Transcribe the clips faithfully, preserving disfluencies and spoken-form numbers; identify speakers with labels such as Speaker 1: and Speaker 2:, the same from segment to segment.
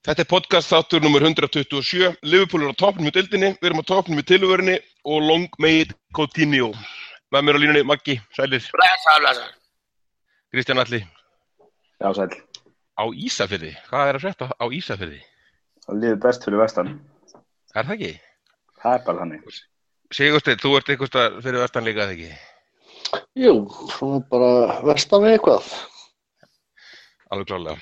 Speaker 1: Þetta er podcast þáttur nummer hundrað tuttugu og sjö. Liverpool er á toppnum í deildinni, við erum á toppnum í tilvörinni og long may it continue. Með mér á línunni Maggi, sælir.
Speaker 2: Blessa, blessa.
Speaker 1: Kristján Atli.
Speaker 3: Já, sæl.
Speaker 1: Á Ísafirði, hvað er að frétta á Ísafirði?
Speaker 3: Það líður best fyrir vestan.
Speaker 1: Er það ekki?
Speaker 3: Það er bara þannig.
Speaker 1: Sigursteinn, þú ert eitthvað stað fyrir vestan líka, eða ekki?
Speaker 4: Jú, svona bara vestan við eitthvað.
Speaker 1: Alveg klárlega.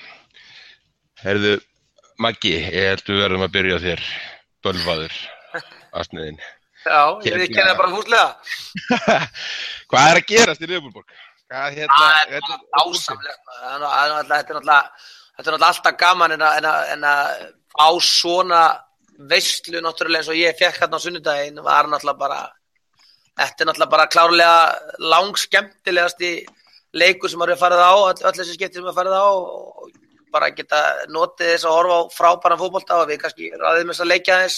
Speaker 1: Herðu, Maggi, ég held við verðum að byrja á þér, bölvaður, asniðinn.
Speaker 2: Já, ég við kenna bara húslega.
Speaker 1: Hvað er að gerast í Liverpoolborg? Hvað hérna?
Speaker 2: Það er ásamlega. Þetta er náttúrulega, þetta er náttúrulega alltaf gaman en að, en að, en að á svona veislu náttúrulega eins og ég fekk hérna á sunnudaginn var náttúrulega bara, þetta er náttúrulega bara klárlega langskemmtilegasti leikur sem maður hefur farið á, öll, öll þessi skipti sem maður farið á og bara geta notið þess að horfa á frábæran fótbolta og við kannski ræðum þess að leikja þess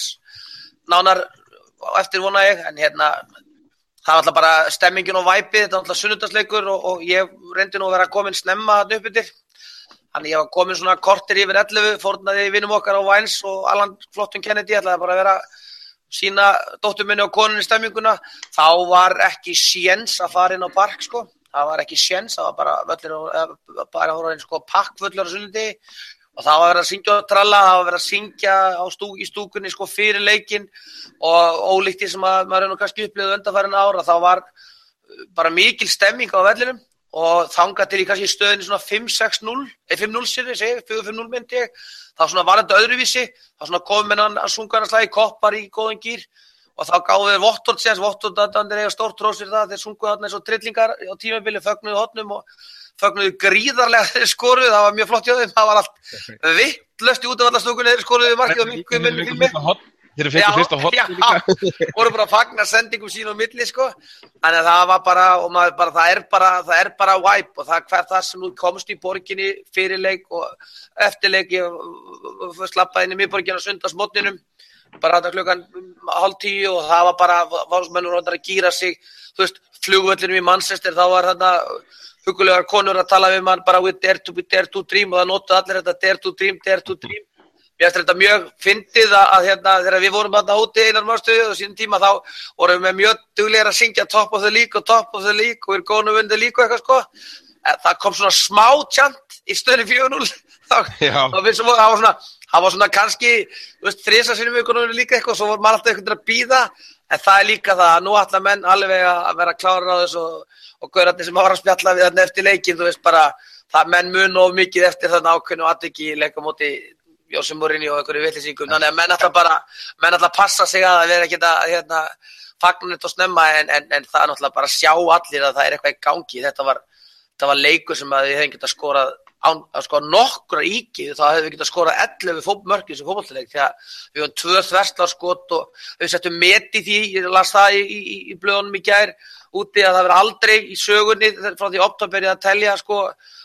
Speaker 2: nánar eftir vona ég, en hérna það var alltaf bara stemmingin og væpið, þetta var alltaf sunnudagsleikur og, og ég reyndi nú að vera komin snemma þarna upp yfir. Þannig ég var komin svona korter yfir ellefu, fórnaði vinum okkar á Vines og Alan Flottum Kennedy, ætlaði bara að vera sína dóttur minni og konunni stemminguna. Þá var ekki séns að fara inn á park, sko. Það var ekki séns, það var bara völlir og bara voru einn sko pakkvöllur á sunnudegi og það var verið að syngja og tralla, það var verið að syngja á stú, í stúkunni sko fyrir leikinn og ólíkt því sem að maður er nú kannski upplifað undanfarin ára, þá var bara mikil stemming á vellinum og þangað til í kannski stöðinni svona fimm sex núll, eða fimm núll sér, segi, fjögur fimm núll myndi ég, þá svona var þetta öðruvísi, þá svona kom með hann að sunga hann að slagi koppar í góðan gýr. Og þá gáðu þeir Vottord séns, Vottord aðdandir eiga stórt hrós fyrir það, þeir sungu þarna eins og trillingar á tímabili, fögnuðu hotnum og fögnuðu gríðarlega þeir skoruðu, það var mjög flott hjá þeim, það var allt vitlaust í útavallastúkunni, þeir skoruðu markið og minkuðu minni filmi.
Speaker 1: Þeir fengu fyrsta hot líka.
Speaker 2: Já, voru bara að fagna sendingum sín og milli, sko. Þannig að það var bara, og maður bara, það er bara, það er bara vibe og það hver það sem nú komst í borginni fyrir leik og eftir leik, ég slappaði inn í miðborgina á sunnudagsmorgninum. Bara þetta klukkan hálf tíu og það var bara valsmennur og að gíra sig, þú veist, flugvöllinum í Manchester, þá var þarna hugulegar konur að tala við mann bara we dare to, we dare to dream og það notuðu allir þetta dare to dream, dare to dream. Mér finnst þetta mjög fyndið að, að hérna, þegar við vorum þarna úti einar mánuði og síðan tíma þá vorum við með mjög duglegir að syngja top of the league og top of the league og we're gonna win the league og eitthvað sko. Það kom svona smá tjant í stöðunni fjögur núll, þá, þá finnst það var svona Það var svona kannski, þú veist, þrisa sinni vikunum líka eitthvað, svo var maður alltaf einhvern veginn að bíða, en það er líka það að nú ætla menn alveg að vera klárir á þessu og, og gaurarnir sem var að spjalla við þarna eftir leikinn, þú veist, bara, það menn mun of mikið eftir þarna ákveðnu atviki í leik á móti Jose Mourinho og einhverju vitleysingu, þannig að menn ætla bara, menn ætla að passa sig að vera ekki að, hérna, fagna neitt og snemma, en, en, en það er náttúrulega bara að sjá allir að það er eitthvað í gangi, þetta var, þetta var leikur sem að við hefum getað skorað án að sko nokkra íkið, þá hefðum við getað skorað ellefu fótmörk í þessu fótboltaleik því að við höfum tvö þverslárskot og við settum met í því, ég las það í, í, í blöðunum í gær úti að það verið aldrei í sögunni frá því október að telja sko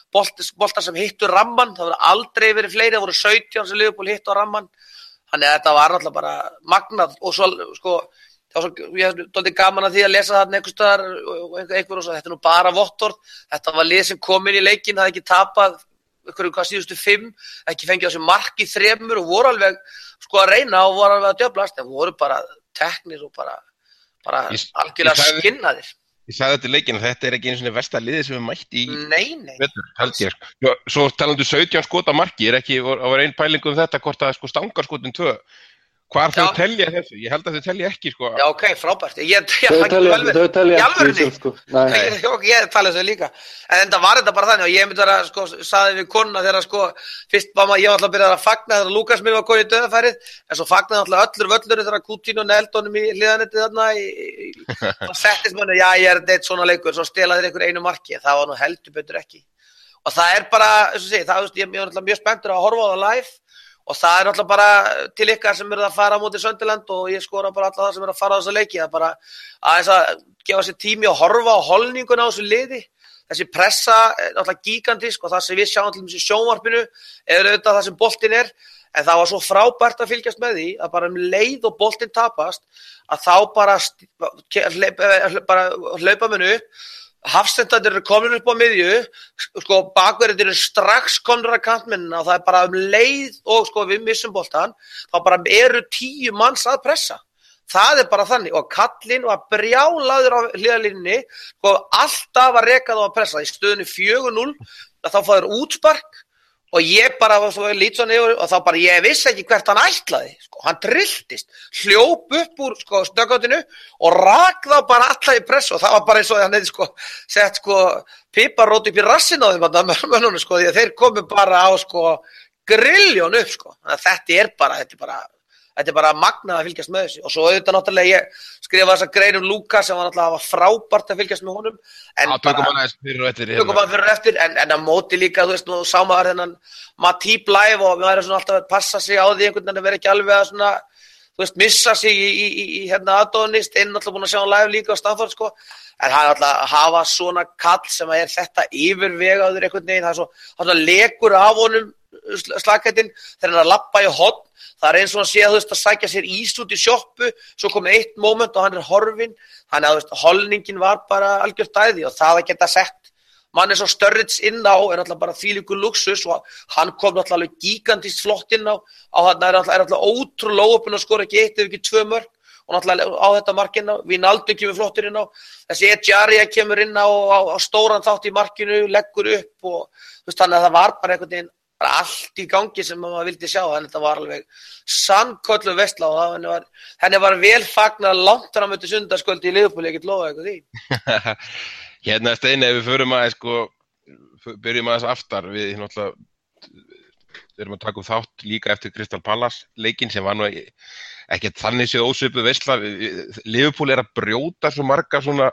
Speaker 2: boltar sem hittu ramman, það verið aldrei verið fleiri, það voru sautján sem Liverpool hittu á ramman, þannig að þetta var náttúrulega bara magnað og svo sko þá svo, ég hef dálítið gaman að því að lesa þarna einhvers staðar og einhver og svo, þetta er nú bara Vottord, þetta var lið sem kom inn í leikinn, það ekki tapað einhverju hvað síðustu fimm, ekki fengið á sig mark í þremur og voru alveg sko að reyna og voru alveg að djöflast, en voru bara teknir og bara, bara
Speaker 1: ég,
Speaker 2: algjörlega
Speaker 1: ég sagði,
Speaker 2: skinnaðir.
Speaker 1: Ég sagði þetta í leikinn að þetta er ekki einu svona versta liðið sem við mætti í
Speaker 2: Nei, nei.
Speaker 1: Vetur, held ég. Svo, svo talandu sautján skot á marki, er ekki, það var ein pæling um þetta hvort að sko stangarskotin tvö. Hvar þau telja þessu? Ég held að þau telja ekki, sko.
Speaker 2: Já, ok, frábært. Ég, ég,
Speaker 4: þau telja, þau telja ekki, sko. Nei.
Speaker 2: Ég, ég, ég tala þau líka. En það var þetta bara þannig og ég myndi vera, sko, saði við konuna þegar, sko, fyrst var maður, ég var alltaf að byrja að fagna þegar Lukas mér var góð í döðafærið, en svo fagnaði alltaf öllur völlurinn þegar Coutinho neldi honum í hliðanetti þarna í, og settist manni, já, ég er neitt svona leikur, svo stela þeir einhver einu marki, það var nú heldur betur ekki. Og það er bara, eins og sé, það, ég, ég var mjög spenntur að horfa á það live. Og það er náttúrulega bara til ykkar sem eru að fara á móti Sunderland og ég skora bara alla það sem eru að fara á þessa leiki. Það er bara aðeins að gefa sér tími og horfa á holninguna á þessu liði. Þessi pressa er náttúrulega gigantísk og það sem við sjáum til þessu sjónvarpinu er auðvitað það sem boltinn er. En það var svo frábært að fylgjast með því að bara um leið og boltinn tapast að þá bara, bara hlaupa menn upp. hafsendarnir eru komin upp á miðju, sko, bakverðir eru strax komnir að kantmennina og það er bara um leið og sko við missum boltan, þá bara eru tíu manns að pressa. Það er bara þannig og kallinn var brjálaður á hliðarlínunni, sko, alltaf að reka þá að pressa. Í stöðunni fjögur núll, þá fáður útspark og ég bara lít svo niður og þá bara ég vissi ekki hvert hann ætlaði, sko, hann trilltist, hljóp upp úr sko stökkátinu og rak þá bara alla í press og það var bara eins og hann hefði sko sett sko piparrót upp í rassinn á þeim að mönnunum sko því að þeir komu bara á sko grilljón upp sko, þannig að þetta er bara, þetta er bara Þetta er bara magnað að fylgjast með þessu og svo auðvitað náttúrulega ég skrifa þessa grein um Lukas sem var náttúrulega frábært að fylgjast með honum en
Speaker 1: Já, tökum hann aðeins fyrir og eftir
Speaker 2: tökum hann fyrir og eftir en, en að móti líka, þú veist, nú sá maður þennan Matip live og við værum svona alltaf að passa sig á því einhvern veginn að vera ekki alveg að svona þú veist, missa sig í, í, í, í hérna aðdóðnist, einn alltaf búin að sjá hann live líka á Stamford sko, en hann alltaf að hafa svona kall sem að er þetta yfirvegaður einhvern veginn, það er svo, það er lekur af honum slakættin þegar hann er að lappa í hotn, það er eins og hann sé að þú veist að sækja sér ís út í sjoppu, svo komið eitt moment og hann er horfinn, þannig að þú veist holningin var bara algjört æði og það að geta sett mann er svo Sturridge inn á er alltaf bara þvílíkur luxus og hann kom alltaf alveg gigantist flott inn á, á hann er alltaf, er alltaf ótrúlega óöfn og skora ekki eitt ef ekki tvö mörk og náttúrulega á þetta mark inn á, Wijnaldum kemur flottur inn á, þessi Ejaria kemur inn á, á, á stóran þátt í markinu, leggur upp og þú veist þannig að það var bara einhvern veginn bara allt í gangi sem maður vildi sjá, þannig að þetta var alveg sannköllu veistla og það, henni, var, henni var vel fagnað langt fram eftir sundarskvöldi í Liverpool, ég get lofa eitthvað því.
Speaker 1: Hérna Steini, ef við förum aðeins sko, byrjum aðeins aftar, við náttúrulega við erum að taka upp þátt líka eftir Crystal Palace leikinn sem var nú ekkert þannig séð ósvipuð veisla. Liverpool er að brjóta svo marga svona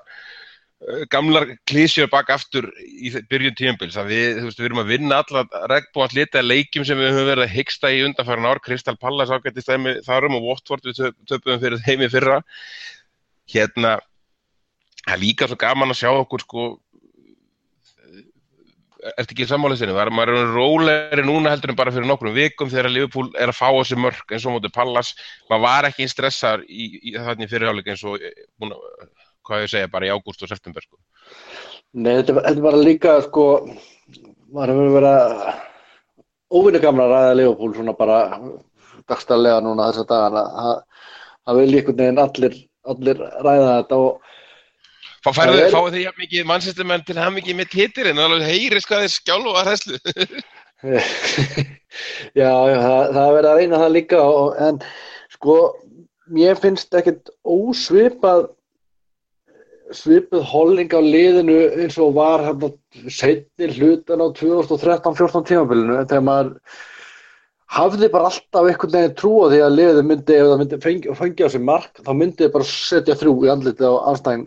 Speaker 1: gamlar klísjur bak aftur í byrjun tímabils að við, þú veist, við erum að vinna alla regnbogans lita leikjum sem við höfum verið að hiksta í undanfarin ár, Crystal Palace ágætist dæmi þarum og Watford við töpuðum fyrir þeim í fyrra. Hérna, það er líka svo gaman að sjá okkur sko, ertu ekki sammála sinni, það er maður er rólegri núna heldur en bara fyrir nokkrum vikum þegar Liverpool er að fá á sig mörk eins og móti Palace, maður var ekki eins stressaður í, í þarna í fyrirháleik eins og búin að hvað ég segja, bara í ágúst og september sko.
Speaker 4: Nei, þetta er bara líka sko, maður hefur verið óvinni gamla að ræða Liverpool svona bara dagsdaglega núna þessa dagana, það vil einhvern veginn allir, allir ræða þetta og
Speaker 1: Fá færðu, er... fáið þið jafn mikið Manchestermenn til hann mikið með titilinn og alveg heyri hvað þið skjálfa hræðslu.
Speaker 4: Já, já, það, það er verið að reyna það líka og, en sko, mér finnst ekkert ósvipað svipuð holding á liðinu eins og var hérna seinni hlutan á tvö þúsund og þrettán fjórtán tímabilinu þegar maður hafði bara alltaf einhvern veginn trú á því að liðið myndi, ef það myndi fengi, fengi á sig mark, þá myndi þið bara setja þrjú í andlitið á andstæðing.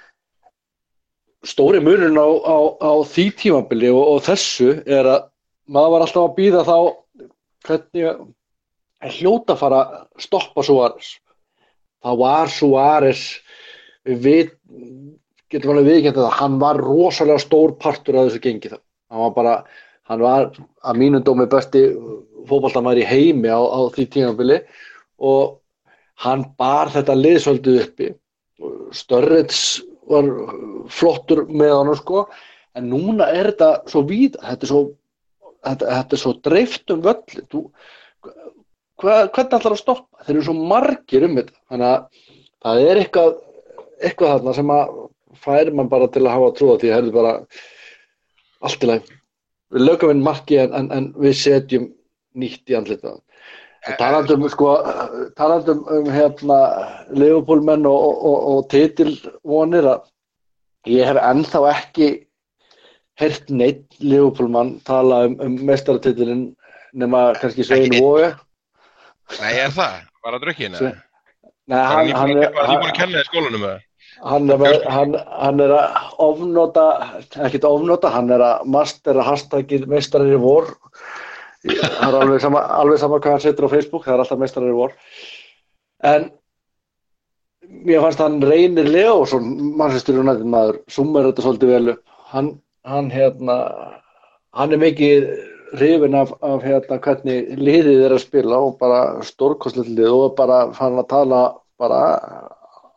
Speaker 4: Stóri munurinn á, á, á því tímabili og, og þessu er að maður var alltaf að bíða þá hvernig hljóta að fara að stoppa Suárez. Það var Suárez við getum alveg viðurkennt að hann var rosalega stór partur af þessu gengi það. Hann var bara, hann var að mínum dómi besti fótboltamaður í heimi á, á því tímabili og hann bar þetta lið svolítið uppi. Sturridge var flottur með honum sko, en núna er þetta svo víð, þetta er svo, þetta, þetta er svo dreift um völlin. Þú, hvað, hvernig ætlar að stoppa? Þeir eru svo margir um þetta, þannig að það er eitthvað eitthvað þarna sem að færi mann bara til að hafa trú á því að hefði bara allt í lagi. Við lögum inn marki en, en, en við setjum nýtt í andlitið. Talandum sko, talandum um hérna Liverpool-menn og, og, og, og titilvonir að ég hef ennþá ekki heyrt neitt Liverpool-mann tala um, um meistaratitilinn nema kannski Svein Woge.
Speaker 1: Nei, er það? Var það drukkinn?
Speaker 4: Nei, hann, hann,
Speaker 1: hann, hann, hann, hann, skólanum,
Speaker 4: hann, er, hann, hann er að ofnota, ekkert ofnota, hann er að mastera hashtagið meistarar í vor. Það er alveg sama, alveg sama hvað hann setur á Facebook, það er alltaf meistarar í vor. En mér fannst hann Reynir Leósson, Manchester United maður, summar þetta svolítið vel upp. Hann, hann, hérna, hann er mikið hrifinn af, af hérna, hvernig liðið er að spila og bara stórkostlegt lið og bara fann að tala bara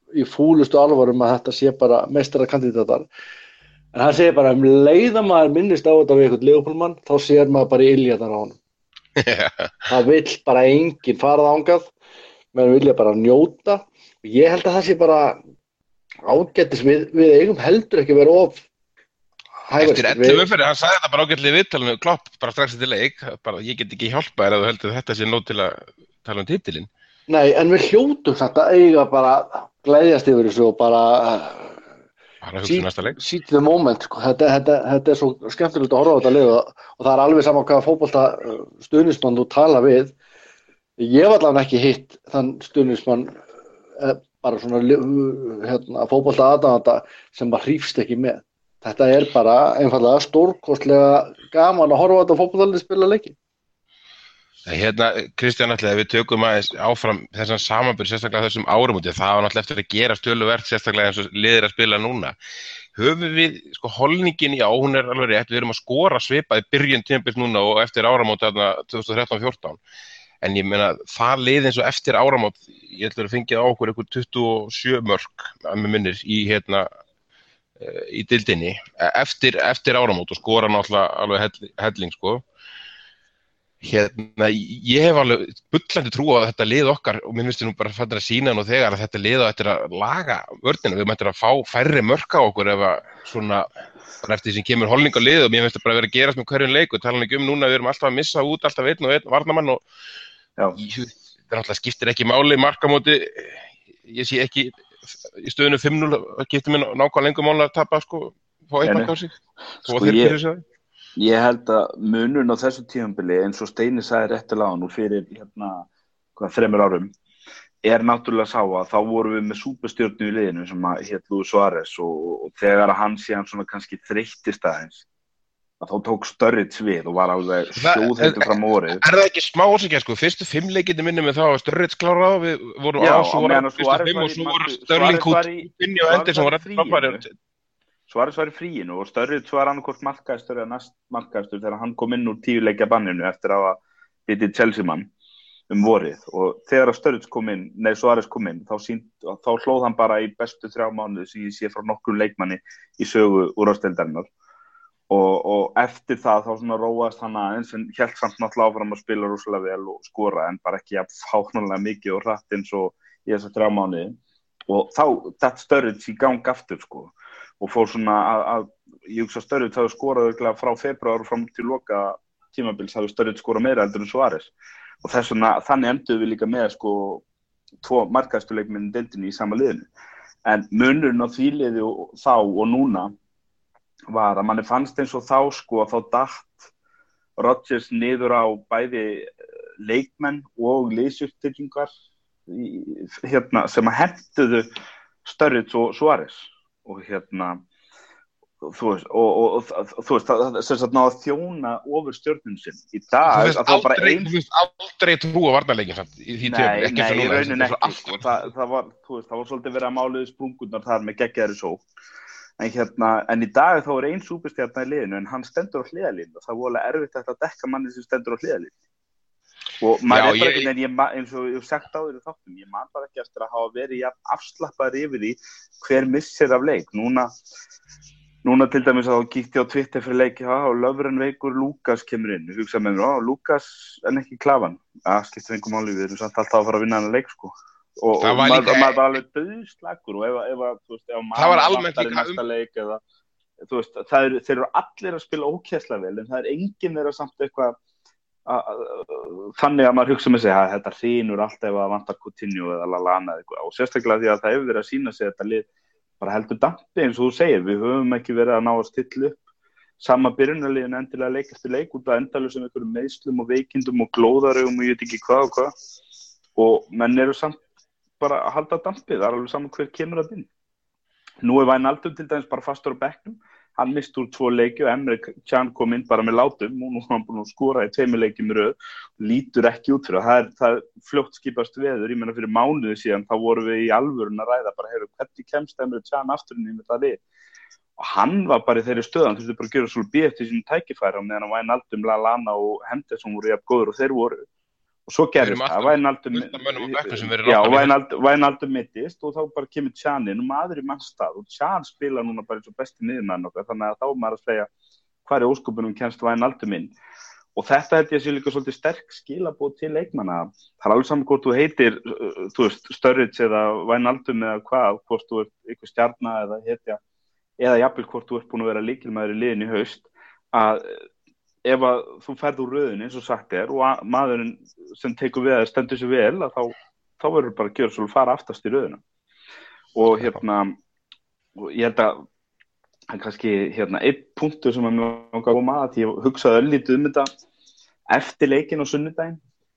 Speaker 4: í fúlustu alvarum að þetta sé bara meistarakandidatar. En hann segir bara um leið að maður minnist á þetta við eitthvað Liverpool-mann, þá sér maður bara í iljarnar á honum. Það vill bara enginn fara þangað, menn vilja bara njóta. Ég held að það sé bara ágætis, við, við eigum heldur ekki vera of hægast.
Speaker 1: Eftir ellefu umferðir, hann sagði þetta bara ágætlega í viðtalinu, Klopp, bara strax eftir leik, bara ég get ekki hjálpa þér að þú heldur þetta sé nóg til að tala um titilinn.
Speaker 4: Nei, en við hljótum þetta eiga bara gleðjast yfir þessu og bara
Speaker 1: Bara hugsa um næsta leik.
Speaker 4: See the moment, sko. Þetta, þetta, þetta er svo skemmtilegt að horfa á þetta lið og, og það er alveg sama hvaða fótbolta stuðningsmann þú tala við. Ég var allavega ekki hitt þann stuðningsmann bara svona hérna, fótbolta aðdáanda sem bara hrífst ekki með. Þetta er bara einfaldlega stórkostlega gaman að horfa á þetta fótboltalið spila leiki.
Speaker 1: Hérna, Kristján, ætlaði við tökum aðeins áfram þessan samanburð sérstaklega þessum árum úti. Það var náttúrulega eftir að gera töluvert sérstaklega eins og liðir að spila núna. Höfum við, sko, holningin í á, hún er alveg rétt, við erum að skora svipað í byrjun tímabils núna og eftir áramót þarna tvö þúsund og þrettán fjórtán. En ég meina, það lið eins og eftir áramót, ég ætla að fengið á okkur einhver tuttugu og sjö mörk, að mig minnir, í hérna, í deildinni, eftir, eftir áramót og skora náttúrulega alveg helling, sko. Hérna, ég hef alveg bullandi trú á þetta lið okkar og mér finnst nú bara fannir að sína nú þegar að þetta lið á eftir að laga vörnina, við mættum að fá færri mörk á okkur ef að svona, bara eftir því sem kemur holning á lið og mér finnst það bara að vera að gerast með hverjum leik og tala ekki um núna, við erum alltaf að missa út alltaf einn og einn varnarmann og ég, það náttúrulega skiptir ekki máli markamóti, ég sé ekki í stöðunu fimm núll, það skiptir mér nákvæmlega engu máli að tapa sko, fá eitt mark á sig
Speaker 3: sko, ég, ég held að munurinn á þessu tímabili eins og Steini sagði réttilega nú fyrir hérna, hvað, þremur árum er náttúrulega sá að þá vorum við með súperstjörnu í liðinu sem að hét Luis Suárez og, og þegar að hann síðan svona kannski þreyttist aðeins að þá tók Sturridge við og var alveg sjóðheitur fram árið.
Speaker 1: Er það ekki smá ósækja sko, fyrstu fimm leikindi minnum við þá að Sturridge klárað og við vorum
Speaker 3: Já,
Speaker 1: á svo
Speaker 3: var
Speaker 1: fyrstu fimm og svo voru Sterling út inni og endur sem voru eftir frábæri.
Speaker 3: Suárez var í fríinu og Sturridge var annarkvort markahæstur eða næst markahæstur þegar hann kom inn úr tíu leikja banninu eftir að hafa bitið Chelsea-mann um vorið og þegar að Sturridge kom inn, nei Suárez kom inn, þá, sínt, þá hlóð hann bara í bestu þrjá mánuði sem ég sé frá nokkrum leikmanni í sögu úrvalsdeildarinnar. Og, og eftir það þá svona róaðist hann aðeins en hélt samt náttúrulega áfram að spila rosalega vel og skora en bara ekki að fánalega mikið og hratt eins og í þessa þrjá mánuði og þá þetta Sturridge í gang aftur sko og fór svona að, að ég hugsa Sturridge hafi skorað örugglega frá febrúar fram til loka tímabils hafi Sturridge skorað meira heldur en Suárez og þess vegna þannig enduðum við líka með sko tvo markahæstu leikmenn í deildinni í sama liðinu en munurinn á því liði og þá og núna var að manni fannst eins og þá sko að þá datt Rodgers niður á bæði leikmenn og liðsuppstillingar hérna, sem að hentuðu Sturridge og Suárez og hérna þú veist, og, og, og, þú veist það sem sagt náða að þjóna ofur stjörnum sinn í dag að það bara ein...
Speaker 1: Þú veist aldrei trú á varnarleikin samt í því
Speaker 3: Nei, nei, í rauninni ekki sko. það, það, var, veist, það var svolítið verið að máliði sprungurnar þar með geggjaðri sókn En, hérna, en í dag þá er ein súperstjarna í liðinu en hann stendur á hliðarlínu og það er voðalega erfitt að dekka manni sem stendur á hliðarlínu. Og maður er bara ekki, en ég, eins og ég hef sagt á þér í þáttum, ég man bara ekki eftir að hafa verið jafn afslappaður yfir því hver missir af leik. Núna, núna til dæmis að þá kíkti á Twitter fyrir leik já, og löfren veikur Lukas kemur inn. Ég hugsa með mér, Lukas en ekki klafan. Það skiptir engum máli, við erum samt alltaf að fara að vinna hann leik sko. og, og maður líka... var alveg döðslagur og ef, ef, ef, ef, ef
Speaker 1: það var almennt líka
Speaker 3: næsta leik eða, veist, það er, þeir eru allir að spila ókesslega vel en það er enginn þeirra samt eitthvað þannig að maður hugsa með sig að þetta hrýnur alltaf ef að vantar Coutinho eða Lallana eða eitthvað og sérstaklega því að það hefur verið að sína sig þetta lið bara heldur dampi eins og þú segir við höfum ekki verið að ná að stilla upp sama byrjunarliðin endilega leik eftir leik út af endalausum einhverjum meiðslum og veikindum og glóðarögum og ég veit ekki hvað og hvað og menn eru samt bara að halda dampi, það er alveg saman hver kemur að inn. Nú er Wijnaldum til dæmis bara fastur á bekknum, hann misti úr tvo leiki og Emre Can kom inn bara með látum og nú er hann búin að skora í tveimur leikjum í röð, lítur ekki út fyrir það er, það er fljótt skipast veður, ég meina fyrir mánuði síðan þá vorum við í alvörun að ræða bara, heyrðu, hvernig kemst Emre Can aftur inn í það lið? Og hann var bara í þeirri stöð, hann þurfti bara að gera svolítið eftir sínum tækifæri og meðan Wijnaldum, Lallana og Henderson voru jafn góður og þeir voru og svo gerist það, Wijnaldum já, Wijnaldum mittist og þá bara kemur Can inn og maður í mannstað og Can spila núna bara eins og besti miðjumaðurinn okkar, þannig að þá er maður að segja hvar í ósköpunum kemst Wijnaldum inn og þetta held ég að sé líka svolítið sterk skilaboð til leikmanna. Það er alveg saman hvort þú heitir, þú veist, Sturridge eða Wijnaldum eða hvað, hvort þú ert einhver stjarna eða hetja, eða jafnvel hvort þú ert búin að vera lykilmaður í liðinu í haust, að ef að þú ferð úr röðinni, eins og sagt er, og maðurinn sem tekur við að stendur sér vel, að þá, þá verður bara að gera svo að fara aftast í röðina. Og hérna, og ég held að það er kannski hérna einn punktur sem að mér langar að koma að því ég hugsaði öllítið um þetta eftir leikinn á sunnudaginn.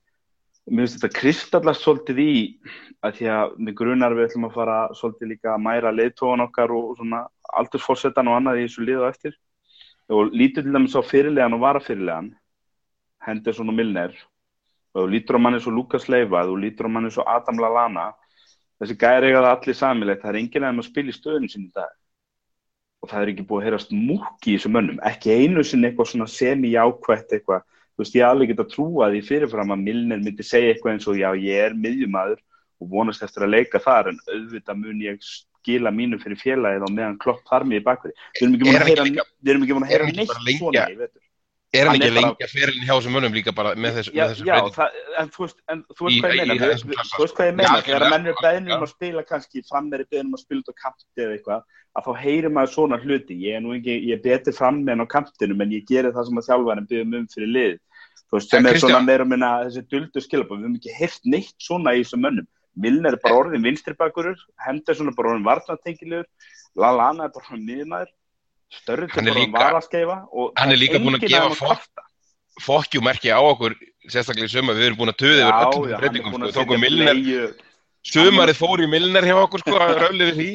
Speaker 3: Mér finnst þetta kristallast svolítið í að því að mig grunar við ætlum að fara svolítið líka að mæra leiðtogan okkar og svona aldursforsetan og annað í þessu liðu á eftir. Og lítur til dæmis á fyrirlegan og varafyrirlegan, Henderson og Milner, og lítur á manni svo Lukas Leiva, og lítur á manni svo Adam Lallana. Þessi gæri eiga það allir sameiginlegt, það er enginn að spila í stöðunum sinni í dag. Og það er ekki búið að heyrast múkk í þessum mönnum, ekki einu sinni eitthvað svona semi-jákvætt eitthvað. Þú veist, ég alveg get að trúa því fyrirfram að Milner myndi segja eitthvað eins og já, ég er miðjumaður og vonast eftir að leika þar, en auðvitað mun ég skila mínu fyrir félagið á meðan Klopp þar mig í bakverði. Við erum ekki búin að heyra, við erum ekki búin að heyra neitt svona í vetur.
Speaker 1: Er hann ekki að lengja ferilinn hjá þessum mönnum líka bara með þessu breytingu?
Speaker 3: Já, það, en þú veist, en þú veist hvað ég meina, þú veist hvað ég meina, þegar menn eru beðnir um að spila kannski, frammeiri beðnir um að spila út á kanti eða eitthvað, að þá heyrir maður svona hluti, ég er nú ekki, ég er betur frammeiri en á kantinum, en ég geri það sem að þjálfarinn biður um fyrir lið, þú veist, sem er svona meira minna þessi duldu skilabóð, við höfum ekki heyrt neitt svona í þessum mönnum, Milner er bara orðin vinstribakurur, Henderson er bara orðin varnartengilegur, Lallana er bara orðin miðjumaður. Sturridge er bara varaskeifa og
Speaker 1: hann er líka búin að gefa fokkjumerki á okkur sérstaklega í sumar, við erum búin að töða yfir öllum breytingum, sko, tókum Milner sumarið fór í Milner hjá okkur, sko, að röflið við því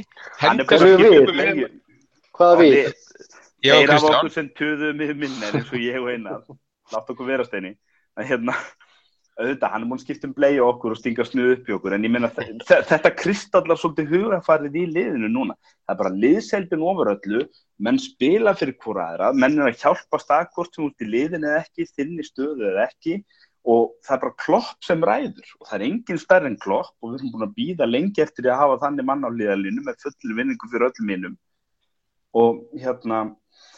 Speaker 4: Hvað við?
Speaker 3: Þeir af okkur sem töðum við Milner eins og ég og Einar, látt okkur vera steini að hérna auðvitað, hann er múin skipt um bleið okkur og stinga snuð upp í okkur, en ég meina þetta kristallar svolítið hugafarið í liðinu núna. Það er bara liðseildin ofur öllu, menn spila fyrir hvora aðra, menn er að hjálpast að hvort sem út í liðinu eða ekki, þinni stöðu eða ekki, og það er bara Klopp sem ræður, og það er engin stærri en Klopp, og við erum búin að bíða lengi eftir að hafa þannig mann á liðalínu með fullri vinningu fyrir öllum mínum. Og hérna,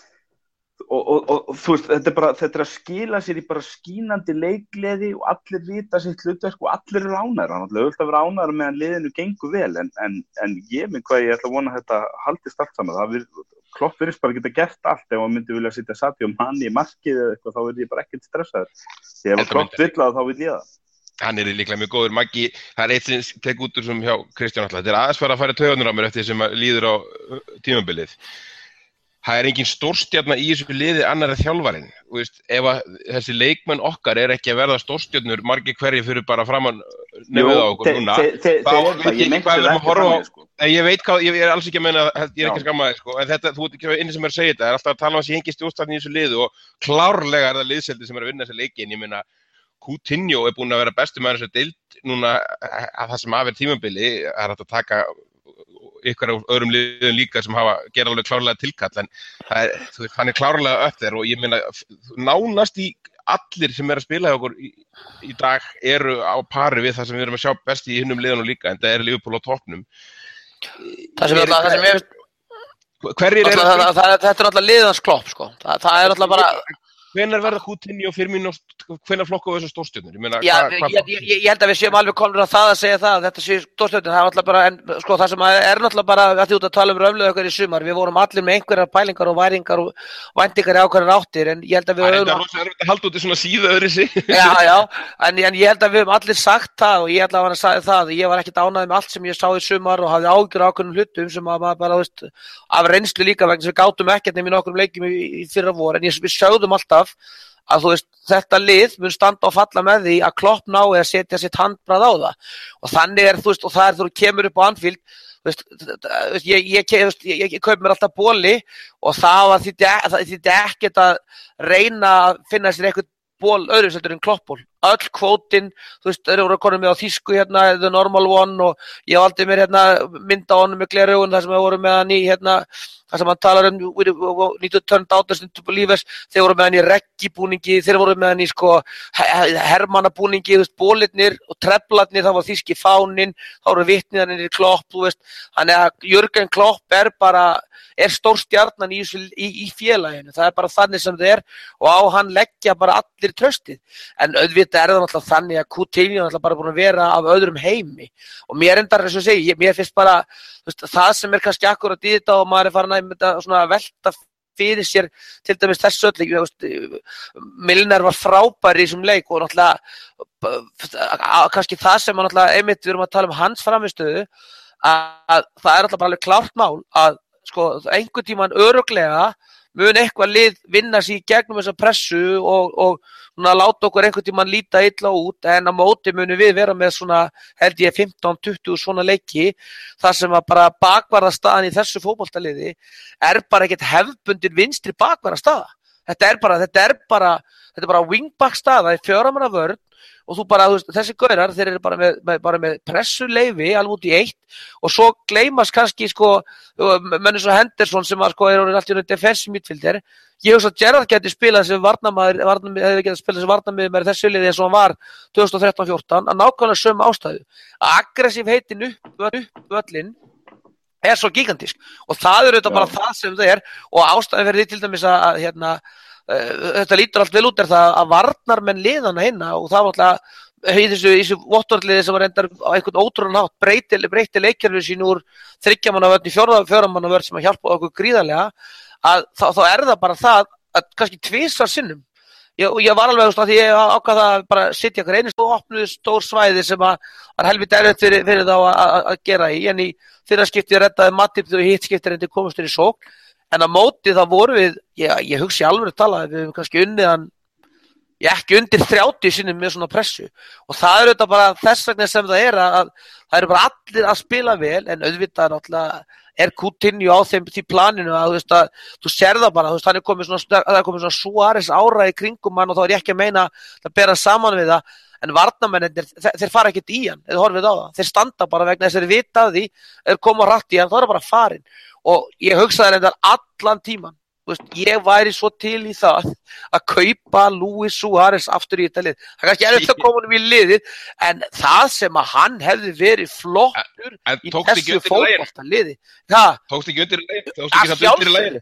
Speaker 3: Og, og, og, og þú veist, þetta er bara, þetta er að skila sér í bara skínandi leikgleði og allir vita sitt hlutverk og allir eru ánægðir, hann ætla auðvitað að vera ánægður meðan liðinu gengur vel, en, en, en ég minn hvað ég ætla að vona að þetta haldist allt saman, það vir, Klopp virðist bara geta gert allt, ef hann myndi vilja setja Sadio Mane í markið eða eitthvað, þá verði ég bara ekkert stressaður, því ef Klopp vill það, þá vil ég það.
Speaker 1: Hann er líklega mjög góður, Maggi, það er eitt sem tek út úr sem hjá Kristján alltaf, þetta er aðeins fara að færa taugarnar á mér eftir sem líður á tímabilið. Það er engin stórstjarna í þessu liði annar en þjálfarinn. Veist, ef að þessi leikmenn okkar er ekki að verða stórstjörnur, margir hverjir fyrir bara framan nefið á okkur núna, þá veit ég ekki hvað við erum að horfa á. Ég veit hvað, ég er alls ekki að meina, ég er ekki að skamma þig, sko, en þetta, þú veit ekki inni sem er að segja þetta, er alltaf að tala um að sé engin stjórnstjarna í þessu liði og klárlega er það liðseldi sem er að vinna þessi leikin. Ég meina, Coutinho er búin að vera bestu með þessu deild núna að það sem af er tímabili, er hægt að taka ykkur á öðrum liðum líka sem hafa gera alveg klárlega tilkall, en það er, þú veist, hann er klárlega upp þér og ég meina nánast í allir sem er að spila hjá okkur í, í dag eru á pari við það sem við erum að sjá best í hinnum liðunum líka, en það er Liverpool á toppnum.
Speaker 2: Það sem, það sem ég
Speaker 1: Hverjir eru
Speaker 2: það, það, þetta er alltaf liðans Klopp, sko. Það, það er alltaf bara
Speaker 1: Hvenær verða Coutinho og Firmino, hvenær flokka á þessu stórstjörnur? Ég meina,
Speaker 2: Já,
Speaker 1: hva, hva,
Speaker 2: ég, ég, ég held að við séum alveg komnir að það að segja það, að þetta séu stórstjörnur, það er alltaf bara, en sko það sem er náttúrulega bara, að því út að tala um röfluð okkar í sumar, við vorum allir með einhverjar pælingar og væringar og væntingar í ákveðnar áttir, en ég held að við
Speaker 1: höfum... Það er rosa erfitt að halda út í svona síðu öðru sig.
Speaker 2: Já, já, en, en ég held að við höfum allir sagt það og ég held að hann sagði það, ég var ekkert ánægður með allt sem ég sá í sumar og hafði áhyggjur af ákveðnum hlutum sem að maður bara, veist, af reynslu líka vegna sem við gátum ekkert nema í nokkrum leikjum í, í fyrra vor, en ég, við sögðum alltaf að þú veist, þetta lið mun standa og falla með því að Klopp nái að setja sitt handbragð á það og þannig er, þú veist, og það er þú kemur upp á Anfield, þú veist, ég, ég, ég, ég, ég kaup mér alltaf bóli og það var því það þýtti ekkert að reyna að finna sér eitthvað ból öðru seldur en Klopp-ból öll kvótin, þú veist, þeir voru konum með á þýsku hérna, The Normal One og ég valdi mér hérna mynda á honum með gleraugun þar sem við vorum með hann í hérna, þar sem hann talar um need to turn doubters into believers, þeir voru með hann í reggibúningi, þeir voru með hann í sko hermannabúningi, þú veist, bólirnir og treflarnir, það var þýski fáninn, þá voru vitniðarnir í Klopp, þú veist, hann er að Jürgen Klopp er bara er stór stjarnan í, í, í félaginu, það er bara þannig sem það er og á hann leggja bara allir tröstið, en auðvitað er það náttúrulega þannig að Coutinho er náttúrulega bara búin að vera af öðrum heimi og mér endar þess að segja, mér finnst bara veist, það sem er kannski akkurat í þetta og maður er farin að svona velta fyrir sér til dæmis þessu öll Milner var frábær í þessum leik og náttúrulega kannski það sem náttúrulega einmitt við erum að tala um hans frammistöðu að það er náttúrulega bara alveg klárt mál að sko, einhvern tímann örugglega mun eitthvað lið vinna sig í gegnum þessa pressu og, og svona, láta okkur einhvern tímann líta illa út en á móti munum við vera með svona held ég fimmtán tuttugu svona leiki þar sem að bara bakvarðarstaðan í þessu fótboltaliði er bara ekkert hefðbundin vinstri bakvarðarstaða. Þetta er bara, þetta er bara, þetta er bara wingback staða í fjögurra manna vörn og þú bara, þú veist, þessi gaurar, þeir eru bara með, með, bara með pressuleyfi alveg út í eitt og svo gleymast kannski, sko, mennir svo Henderson sem að, sko, er alltaf í defensive midfielder. Ég hugsa að Gerrard geti spilað sem varnarmaður, varnarmaður hefði getað spilað sem varnarmaður með þessu liði eins og hann var tvö þúsund og þrettán fjórtán, að nákvæmlega sömu ástæðu. Aggressív heitin upp, upp völlin er svo gigantísk og það er auðvitað bara það sem það er og ástæðan fyrir því til dæmis að, að hérna, þetta lítur allt vel út er það að varnarmenn liðana hinna og það var alltaf í þessu, þessu Watford-liði sem var endar á einhvern ótrúlega hátt breyti, breyti leikjarfið sín úr þriggja manna vörn í fjóra manna vörn sem að hjálpa okkur gríðarlega að þá, þá er það bara það að kannski tvisvar sinnum ég, ég var alveg að því ég ákvað að bara sitja okkur einu og opnuðu stór svæði sem að var helviti erfitt fyrir, fyrir þá að gera í en í þeirra skiptið reddaði Matip og hitt skiptið reyndi komast inn í sókn en að móti þá voru við, ég, ég hugsi alveg að tala, við hefum kannski unnið hann, ég ekki undir þrjátíu sinnum með svona pressu og það er auðvitað bara þess vegna sem það er að, að það eru bara allir að spila vel en auðvitað náttúrulega er Coutinho á þeim því planinu að þú veist að þú sér það bara, þú veist hann er komið svona, það er komið svona Suárez ára í kringum hann og þá er ég ekki að meina að bera saman við það en varnarmennir, þeir, þeir fara ekkert í hann, þeir horfið á það, þeir standa bara vegna þess að þeir vita af því, þeir koma rætt í hann, þá er það bara farin og ég hugsaði reyndar allan tíman, veist, ég væri svo til í það að kaupa Luis Suárez aftur í þetta lið, það er kannski erfitt að koma um í liðið, en það sem að hann hefði verið flottur
Speaker 1: en,
Speaker 2: í þessu fótbolta liði, það
Speaker 1: tókst ekki undir leið, tókst ekki samt undir leið,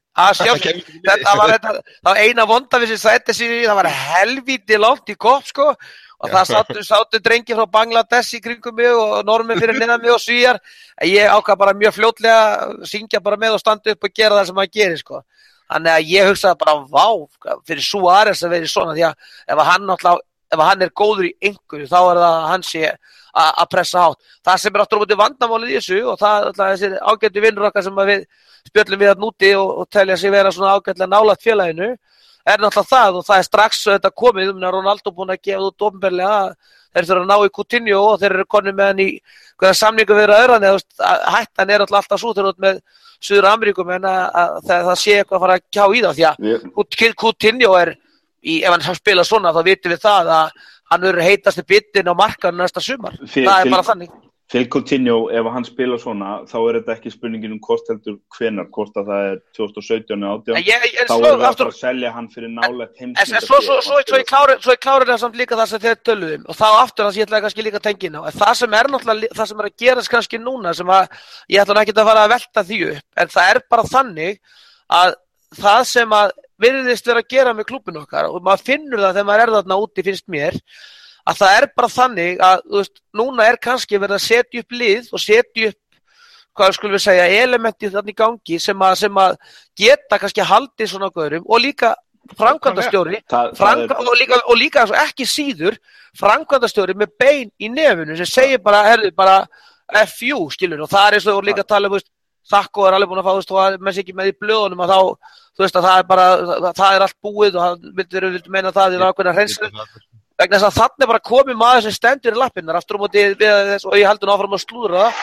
Speaker 2: þetta var þetta, það var eina vonda við sem sætti sig, það var helvíti langt í kopp sko. Og það sátu, sátu drengi frá Bangladesh í kringum mig og normin fyrir neðan mig og svíjar. Ég ákvað bara mjög fljótlega syngja bara með og standa upp og gera það sem maður gerir sko. Þannig að ég hugsaði bara vá fyrir Suárez að vera svona því að ef hann, náttúrulega, ef hann er góður í einhverju þá er það að hann sé að pressa hátt. Það sem er aftur á móti vandamálið í þessu og það er þessir ágættu vinnur okkar sem við spjöllum við að núti og, og telja sig vera svona ágætlega nálægt félaginu. Er náttúrulega það og það er strax þetta komið um að Ronaldo búin að gefa út ofnbærlega að þeir þurfa að ná í Coutinho og þeir eru konið með hann í hverja samningu við öðran eða hættan er alltaf svo þegar út með Suður Ameríkum en að, að, að það sé eitthvað að fara að kjá í það því að yeah. Coutinho er í, ef hann spila svona þá vitum við það að hann verður heitasti bitinn á markanum næsta sumar, Fyl, það er bara þannig.
Speaker 3: Fyrir Coutinho, ef hann spila svona þá er þetta ekki spurningin um hvort heldur hvenar, hvort að það er tvö þúsund og sautján eða átján,
Speaker 2: ég, ég,
Speaker 3: þá er það að selja hann fyrir nálægt heimsmynda.
Speaker 2: Svo, svo, svo, svo ég klári það samt líka það sem þeir töluðum og þá aftur þess ég ætlaði kannski líka að tengja inn á. Það sem er náttúrulega, það sem er að gerast kannski núna sem að ég ætla ekki að fara að velta því upp, en það er bara þannig að það sem að virðist vera að gera með klúbbinn okkar og maður finnur það þegar maður er þarna úti finnst mér að það er bara þannig að, þú veist, núna er kannski verið að setja upp lið og setja upp, hvað skulum við segja, elementi þarna í gangi sem að, sem að geta kannski haldið svona gaurum og líka framkvæmdastjóri framkvæm, og, líka, og líka ekki síður framkvæmdastjóri með bein í nefinu sem segir bara, herðu, bara F U, skilur, og það er eins og líka að tala um, Sakko er alveg búin að fá, þú veist, og menn sé ekki með í blöðunum að þá, þú veist, að það er bara, það er allt búið og það vildur, vildur meina það í ákveðna hreinslu. Vegna þess að þannig er bara komið maður sem stendur í lappinnar aftur á móti við þess og ég heldur áfram að slúðra það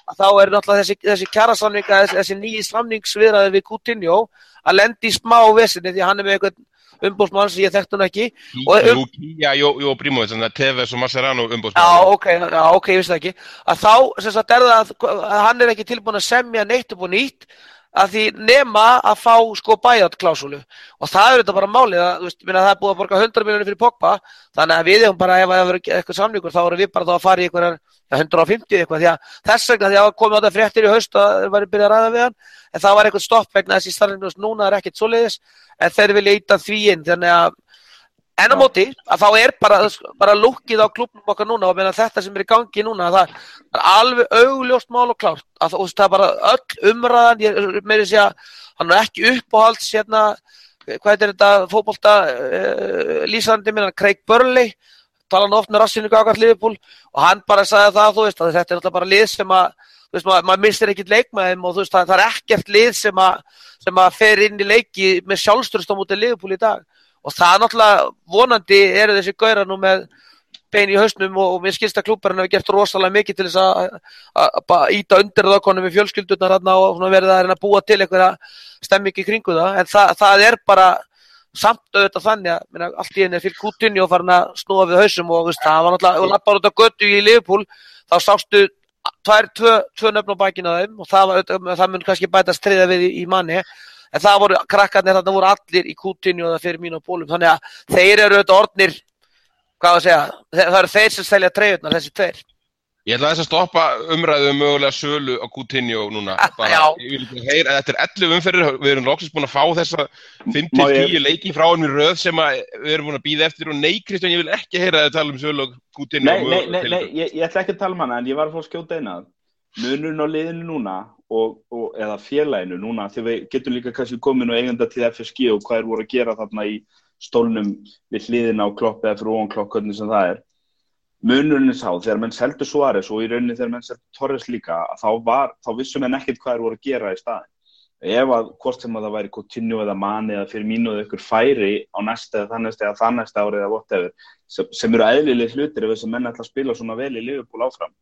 Speaker 2: þá er náttúrulega þessi, þessi kjarasamninga, þessi, þessi nýji samningsviðræður við Coutinho að lenda í smá vesinni því hann er með einhvern umbóðsmann sem ég þekkti hún ekki.
Speaker 1: Jú, já, jú, jú, Primovic, þannig að Tevez og Mascherano umbóðsmann.
Speaker 2: Já, ok, já, ok, ég vissi það ekki. Að þá, sem sagt, er það að, að hann er ekki tilbúin að semja neitt upp og nýtt að því nema að fá sko buyout klásúlu og það er þetta bara málið að, þú veist, minna það er búið að borga hundrað milljónir fyrir Pogba, þannig að við hefum bara, ef það verður eitthvað samningur, þá erum við bara þá að fara í einhverjar ja, hundrað og fimmtíu eitthvað, því að þess vegna, því að komið á þetta fréttir í haust að það var byrjað að ræða við hann, en það var eitthvað stopp vegna þessi starfinu, núna er ekkert svoleiðis, en þeir vilja íta því inn, þannig að en á móti, að þá er bara, bara lukkið á klúbbnum okkar núna og meina þetta sem er í gangi núna, það er alveg augljóst mál og klárt, að það er bara öll umræðan, ég meiri sé að hann er ekki uppáhalds hérna, hvað er þetta fótbolta uh, lýsandi minna, Craig Burley, tala hann oft með rassinu gagart Liverpool og hann bara sagði það, þú veist, að þetta er alltaf bara lið sem að, þú veist, maður, maður mistir ekkit leikmaðum og þú veist, það er ekkert lið sem að, sem að fer inn í leiki með sjálfströst á móti Liverpool í dag. Og það náttúrulega vonandi eru þessi gaurar nú með bein í hausnum og, og mér skilst að klúbbarinn hefur gert rosalega mikið til þess að, að, að íta undir það konum við fjölskyldurnar þarna og verið að reyna að búa til einhverja stemming í kringu það. En það, það er bara samt auðvitað þannig að minna, allt í henni er fyrir Coutinho farin að snúa við hausum og veist, það var náttúrulega, og lappar út á götu í Liverpool, þá sástu tvær, tvö, tvö nöfn á bakinu á þeim og það, var, það mun kannski bætast þriðja við í, í manni. En það voru, krakkarnir þarna voru allir í Coutinho eða fyrir mín og bólum, þannig að þeir eru auðvitað orðnir, hvað að segja, það eru þeir sem selja treyjurnar, þessi tveir.
Speaker 1: Ég ætla þess að stoppa umræðu um mögulega sölu á Coutinho núna. Bara, ég vil ekki heyra, þetta er ellefu umferðir, við erum loksins búin að fá þessa fimm til tíu leiki frá hann í röð sem að við erum búin að bíða eftir og nei, Kristján, ég vil ekki heyra þið tala um sölu á Coutinho.
Speaker 3: Nei, nei, nei, nei ég, ég ætla ekki að tala um hana, en ég var að fá að skjóta einað. Munurinn á liðinu núna og, og, eða félaginu núna, því við getum líka kannski komin og eiganda til F S G og hvað er voru að gera þarna í stólnum við hliðina á Klopp eða fyrir ofan Klopp, hvernig sem það er. Munurinn er sá, þegar menn seldu Suárez og í rauninni þegar menn seldu Torres líka, þá, var, þá vissum menn ekkert hvað er voru að gera í staðinn. Ef að hvort sem að það væri Coutinho eða Mane eða fyrir mínu eða ykkur færi á næsta eða þannig eða þann næsta ári eða whatever, sem, sem eru eðlileg hlutir ef þessum menn ætla að spila svona vel í Liverpool áfram.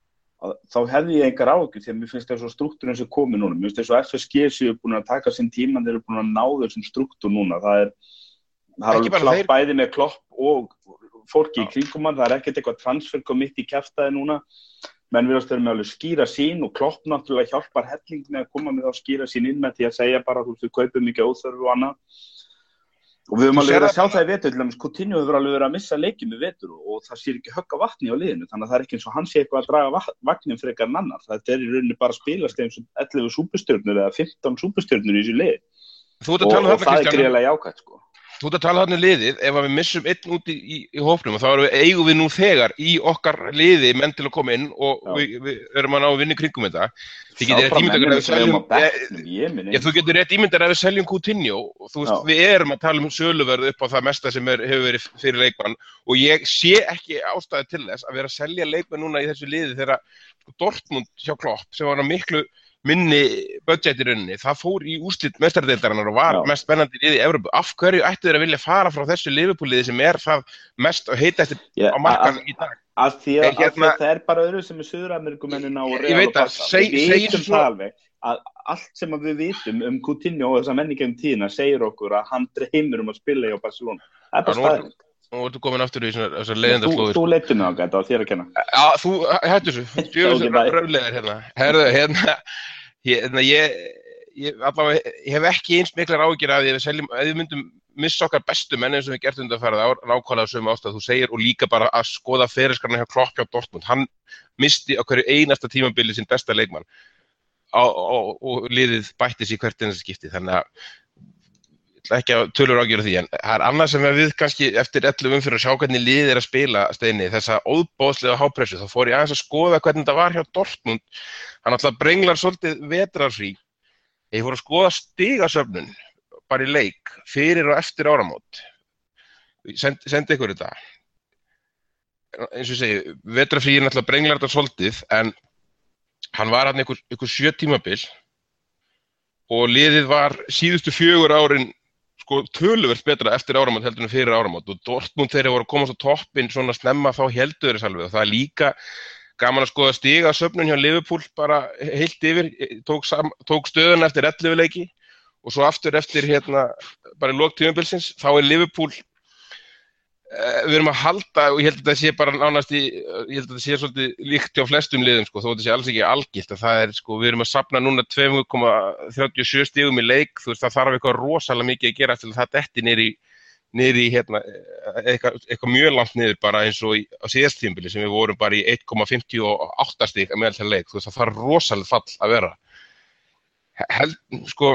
Speaker 3: Þá hefði ég engar áhyggjur því að mér finnst þessu strúktúrin sem komið núna. Mér finnst þessu F S G séu búin að taka sinn tíma, þeir eru búin að ná þessum strúktúr núna. Það er, það er alveg klátt þeir... bæði með Klopp og fólki í kringum hann. Það er ekkert eitthvað transfer komið í kjaftaði núna. Menn virðast vera með alveg skýra sín og Klopp náttúrulega hjálpar helling með að koma með þá skýra sín inn með því að segja bara þú veist, kaupið mikið óþörfu og annað. Og við höfum alveg verið að sjá það í vetur, til dæmis Coutinho hefur alveg verið að missa leikjum í vetur og það sé ekki högg á vatni á liðinu, þannig að það er ekki eins og hann sé eitthvað að draga vagnin frekar en annar. Það er í rauninni bara að spilast eins og ellefu súpustjörnur eða fimmtán súpustjörnur í þessu liði. Og, og það er greiðlega jákvætt, sko.
Speaker 1: Þú ert að tala þarna um liðið, ef við missum einn út í, í, í hópnum, þá erum við, eigum við nú þegar í okkar liði menn til að koma inn og við, við erum að ná að vinna kringum þetta. Þið getur rétt ímyndar að við seljum, já, þú getur rétt ímyndar að við seljum Coutinho og þú veist, við erum að tala um söluverð upp á það mesta sem er, hefur verið fyrir leikmann og ég sé ekki ástæði til þess að vera að selja leikmann núna í þessu liði þegar sko, Dortmund hjá Klopp sem var miklu minni budget í rauninni, það fór í úrslit meistaradeildarinnar og var Já. mest spennandi liði í Evrópu. Af hverju ættu þeir að vilja fara frá þessu Liverpool-liði sem er það mest og heita eftir yeah, á markanum í dag?
Speaker 3: Af því að, hérna, að það er bara öðru sem er Suður-Amerikumennina og Real og Barca. Við vitum það alveg að allt sem við vitum um Coutinho og þessa menni gegn tíðina segir okkur að hann dreymir um að spila í á Barcelona. Það er bara staðrind.
Speaker 1: Nú ertu komin aftur í svona leiðindarflóðir.
Speaker 3: Þú, þú leittu mig á þetta og þér að kenna.
Speaker 1: Já, þú hættu þessu. Djöfis röflegar hérna. Herðu, hérna, hérna ég, ég, allavega, ég hef ekki eins miklar áhyggjur af því að við seljum, ef við myndum missa okkar bestu menn eins og við gertum undanfarið á nákvæmlega sömu ástæðu þú segir og líka bara að skoða ferilskrana hjá Klopp hjá Dortmund. Hann misti á hverju einasta tímabili sinn besta leikmann á, á, og liðið bætti sig hvert einasta skipti. Þannig að ekki að tölur ágjöra því, en það er annað sem við kannski eftir ellefu umferðir að sjá hvernig liðið er að spila Steini, þessa óboðslega hápressu, þá fór ég aðeins að skoða hvernig þetta var hjá Dortmund, hann alltaf brenglar svolítið vetrarfrí, ég fór að skoða stigasöfnun, bara í leik, fyrir og eftir áramót, sendi, sendi ykkur þetta, eins og ég segi, vetrarfrí er alltaf brenglar þetta svolítið, en hann var hann ykkur, ykkur sjö tímabil og liðið var síðustu fjögur árin sko töluvert betra eftir áramót heldur en fyrir áramót og Dortmund þegar voru að komast á toppinn svona snemma þá heldur þeir alveg og það er líka gaman að skoða stiga söfnun hjá Liverpool bara heilt yfir, tók, sam, tók stöðuna eftir ellefu leiki og svo aftur eftir hérna bara í lok tímabilsins, þá er Liverpool uh, við erum að halda og ég held að þetta sé bara nánast í ég held að þetta sé svolítið líkt hjá flestum liðum sko, þó þetta sé alls ekki algilt að það er sko, við erum að safna núna tvö komma þrjátíu og sjö stigum í leik, þú veist það þarf eitthvað rosalega mikið að gera til að það detti niður í niður í hérna, eitthvað, eitthvað mjög langt niður bara eins og í, á síðast tímabili sem við vorum bara í eitt komma fimmtíu og átta stig að meðal til leik, þú veist það þarf rosalega fall að vera. Held, sko...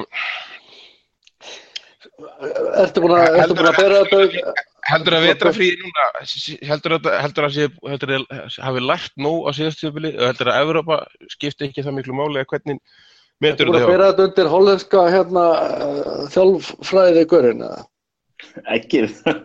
Speaker 4: Ertu búin að, ertu búin að bera þetta?
Speaker 1: Heldur að vetrarfrí núna, heldur að heldur að sé, heldur að hafi lært nóg á síðast tímabili og heldur að Evrópa skipti ekki það miklu máli eða hvernig metur
Speaker 4: þetta hjá? Ertu búin að bera þetta undir hollenska hérna þjálffræði gaurinn eða?
Speaker 3: Ekki.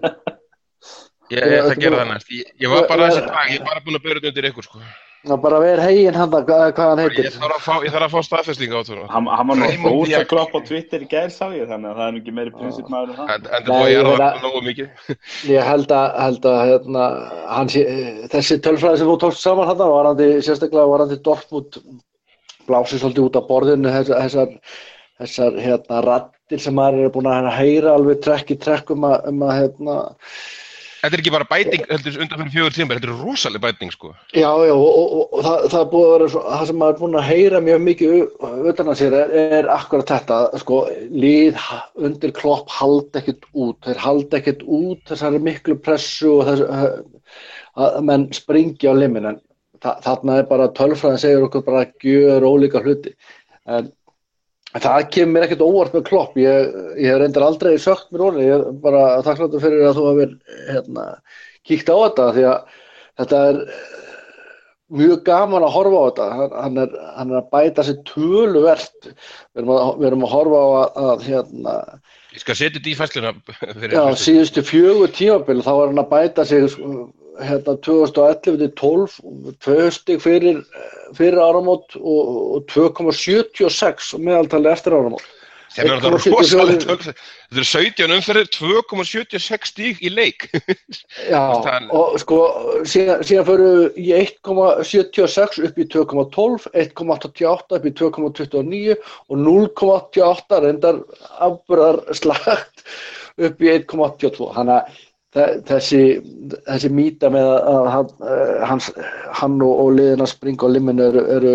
Speaker 1: Ég ætla að gera það næst. Ég, ég var bara þessi dag, ég er bara búin að bera þetta undir ykkur sko.
Speaker 4: Ná bara ver hegin hann hvað, hvað hann heitir.
Speaker 1: Ég þarf að fá, ég þarf að fá staðfestingu á það.
Speaker 3: Hann, hann var nú ósa klopp á Twitter í gær sá ég þannig að það er nú ekki meiri prinsip maður en það.
Speaker 1: En, en það búið að gera það nógu mikið.
Speaker 4: Ég held að, held að hérna, hann, þessi tölfræði sem þú tókst saman hann var hann sérstaklega var hann til Dortmund blásið svolítið út af borðinu þessar, þessar, þessar hérna raddir sem maður er búin að heyra alveg trekk í trekk um að, um að hérna
Speaker 1: Þetta er ekki bara bæting, heldur undan fyrir fjögur tíma, þetta er rosaleg bæting sko.
Speaker 4: Já, já, og, og, og það, það er búið að vera svo, það sem maður er búin að heyra mjög mikið utan að sér er, er akkurat þetta, sko, lið undir Klopp halda ekkert út, þeir halda ekkert út þessari miklu pressu og þess að menn springi á liminn, en þa þarna er bara tölfræðin segir okkur bara gjör ólíka hluti, en það kemur mér ekkert óvart með Klopp, ég, ég hef reyndar aldrei sögt mér orðið, ég er bara þakkláttur fyrir að þú hafir hérna, kíkt á þetta því að þetta er mjög gaman að horfa á þetta, hann, hann, er, hann er að bæta sig töluvert, við erum að, við erum að horfa á að, að hérna
Speaker 1: Ég skal setja þetta í færsluna fyrir
Speaker 4: Já, síðustu fjögur tímabil þá var hann að bæta sig hérna tvö þúsund og ellefu til tólf tvö stig fyrir, fyrir áramót og, og tvö komma sjötíu og sex og meðaltali eftir áramót.
Speaker 1: Sem er alltaf rosalegt, þetta er sautján umferðir, tvö komma sjötíu og sex stig í leik.
Speaker 4: Já, og sko, síðan, síðan fyrir við í eitt komma sjötíu og sex upp í tvö komma tólf, eitt komma áttatíu og átta upp í tvö komma tuttugu og níu og núll komma áttatíu og átta reyndar afburðar slagt upp í eitt komma áttatíu og tvö. Þannig að þessi, þessi mýta með að hann, hans, hann og, og liðin að springa á limminu eru, eru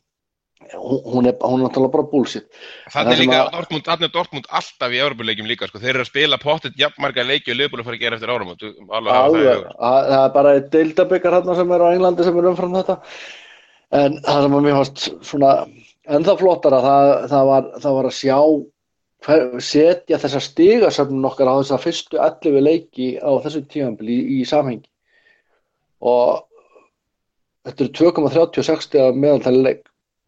Speaker 4: hún er, hún er náttúrulega bara bullshit.
Speaker 1: Þannig er líka að... Dortmund, þannig er Dortmund alltaf í Evrópuleikjum líka, sko. Þeir eru að spila pottet jafnmarga leiki og Liverpool að fara að gera eftir áramót.
Speaker 4: Alveg, það er bara eitt deildabikar hérna sem er á Englandi sem er umfram þetta. En það sem að mér fannst svona ennþá flottara, það, það, var, það var að sjá hver, setja þessa stigasöfnun okkar á þessa fyrstu ellefu leiki á þessu tímabili í, í samhengi. Og þetta eru tvö komma þrjátíu og sex stiga meðaltali leik.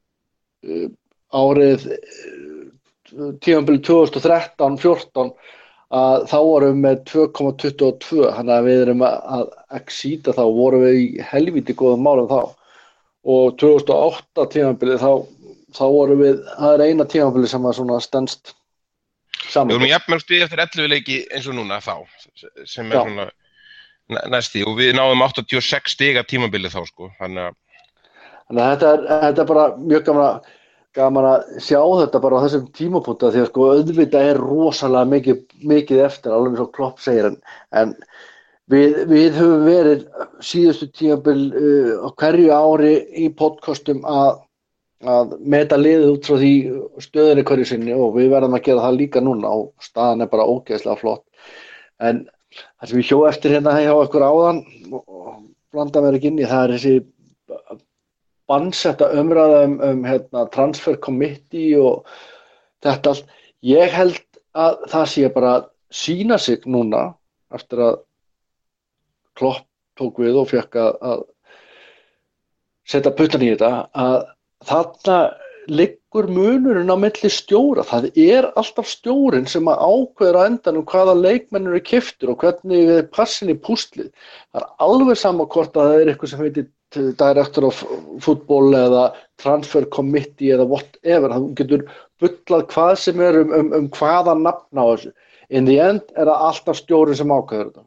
Speaker 4: Árið tímabili tvö þúsund og þrettán fjórtán að þá vorum við með tvö komma tuttugu og tvö, þannig að við erum að exceeda þá, vorum við í helvíti góðum málum þá og tvö þúsund og átta tímabili þá, þá vorum við, það er eina tímabili sem að svona stendst saman.
Speaker 1: Við vorum jafnmörg stig eftir ellefu leiki eins og núna þá, sem er Já. Svona næsti og við náðum áttatíu og sex stiga tímabili þá sko, þannig að
Speaker 4: Þannig að þetta er, þetta er bara mjög gaman að, gaman að sjá þetta bara á þessum tímapunkti því að sko auðvitað er rosalega mikið, mikið eftir, alveg eins og Klopp segir en, en við, við höfum verið síðustu tímabil uh, á hverju ári í podcastum að, að meta liðið út frá því stöðinni hverju sinni og við verðum að gera það líka núna og staðan er bara ógeðslega flott. En það sem við hjó eftir hérna hjá okkur áðan og blanda mér ekki inn í það er þessi bannsetta umræða um, um hérna, transfer committee og þetta allt. Ég held að það sé bara að sýna sig núna eftir að Klopp tók við og fekk að, að setja puttan í þetta að þarna liggur munurinn á milli stjóra. Það er alltaf stjórinn sem að ákveður á endanum hvaða leikmenn eru keyptir og hvernig þeir passin í púslið. Það er alveg sama hvort að það er eitthvað sem heitir director of football eða transfer committee eða whatever, það getur bullað hvað sem er um, um, um hvaða nafn á þessu. In the end er það alltaf stjórinn sem ákveður þetta.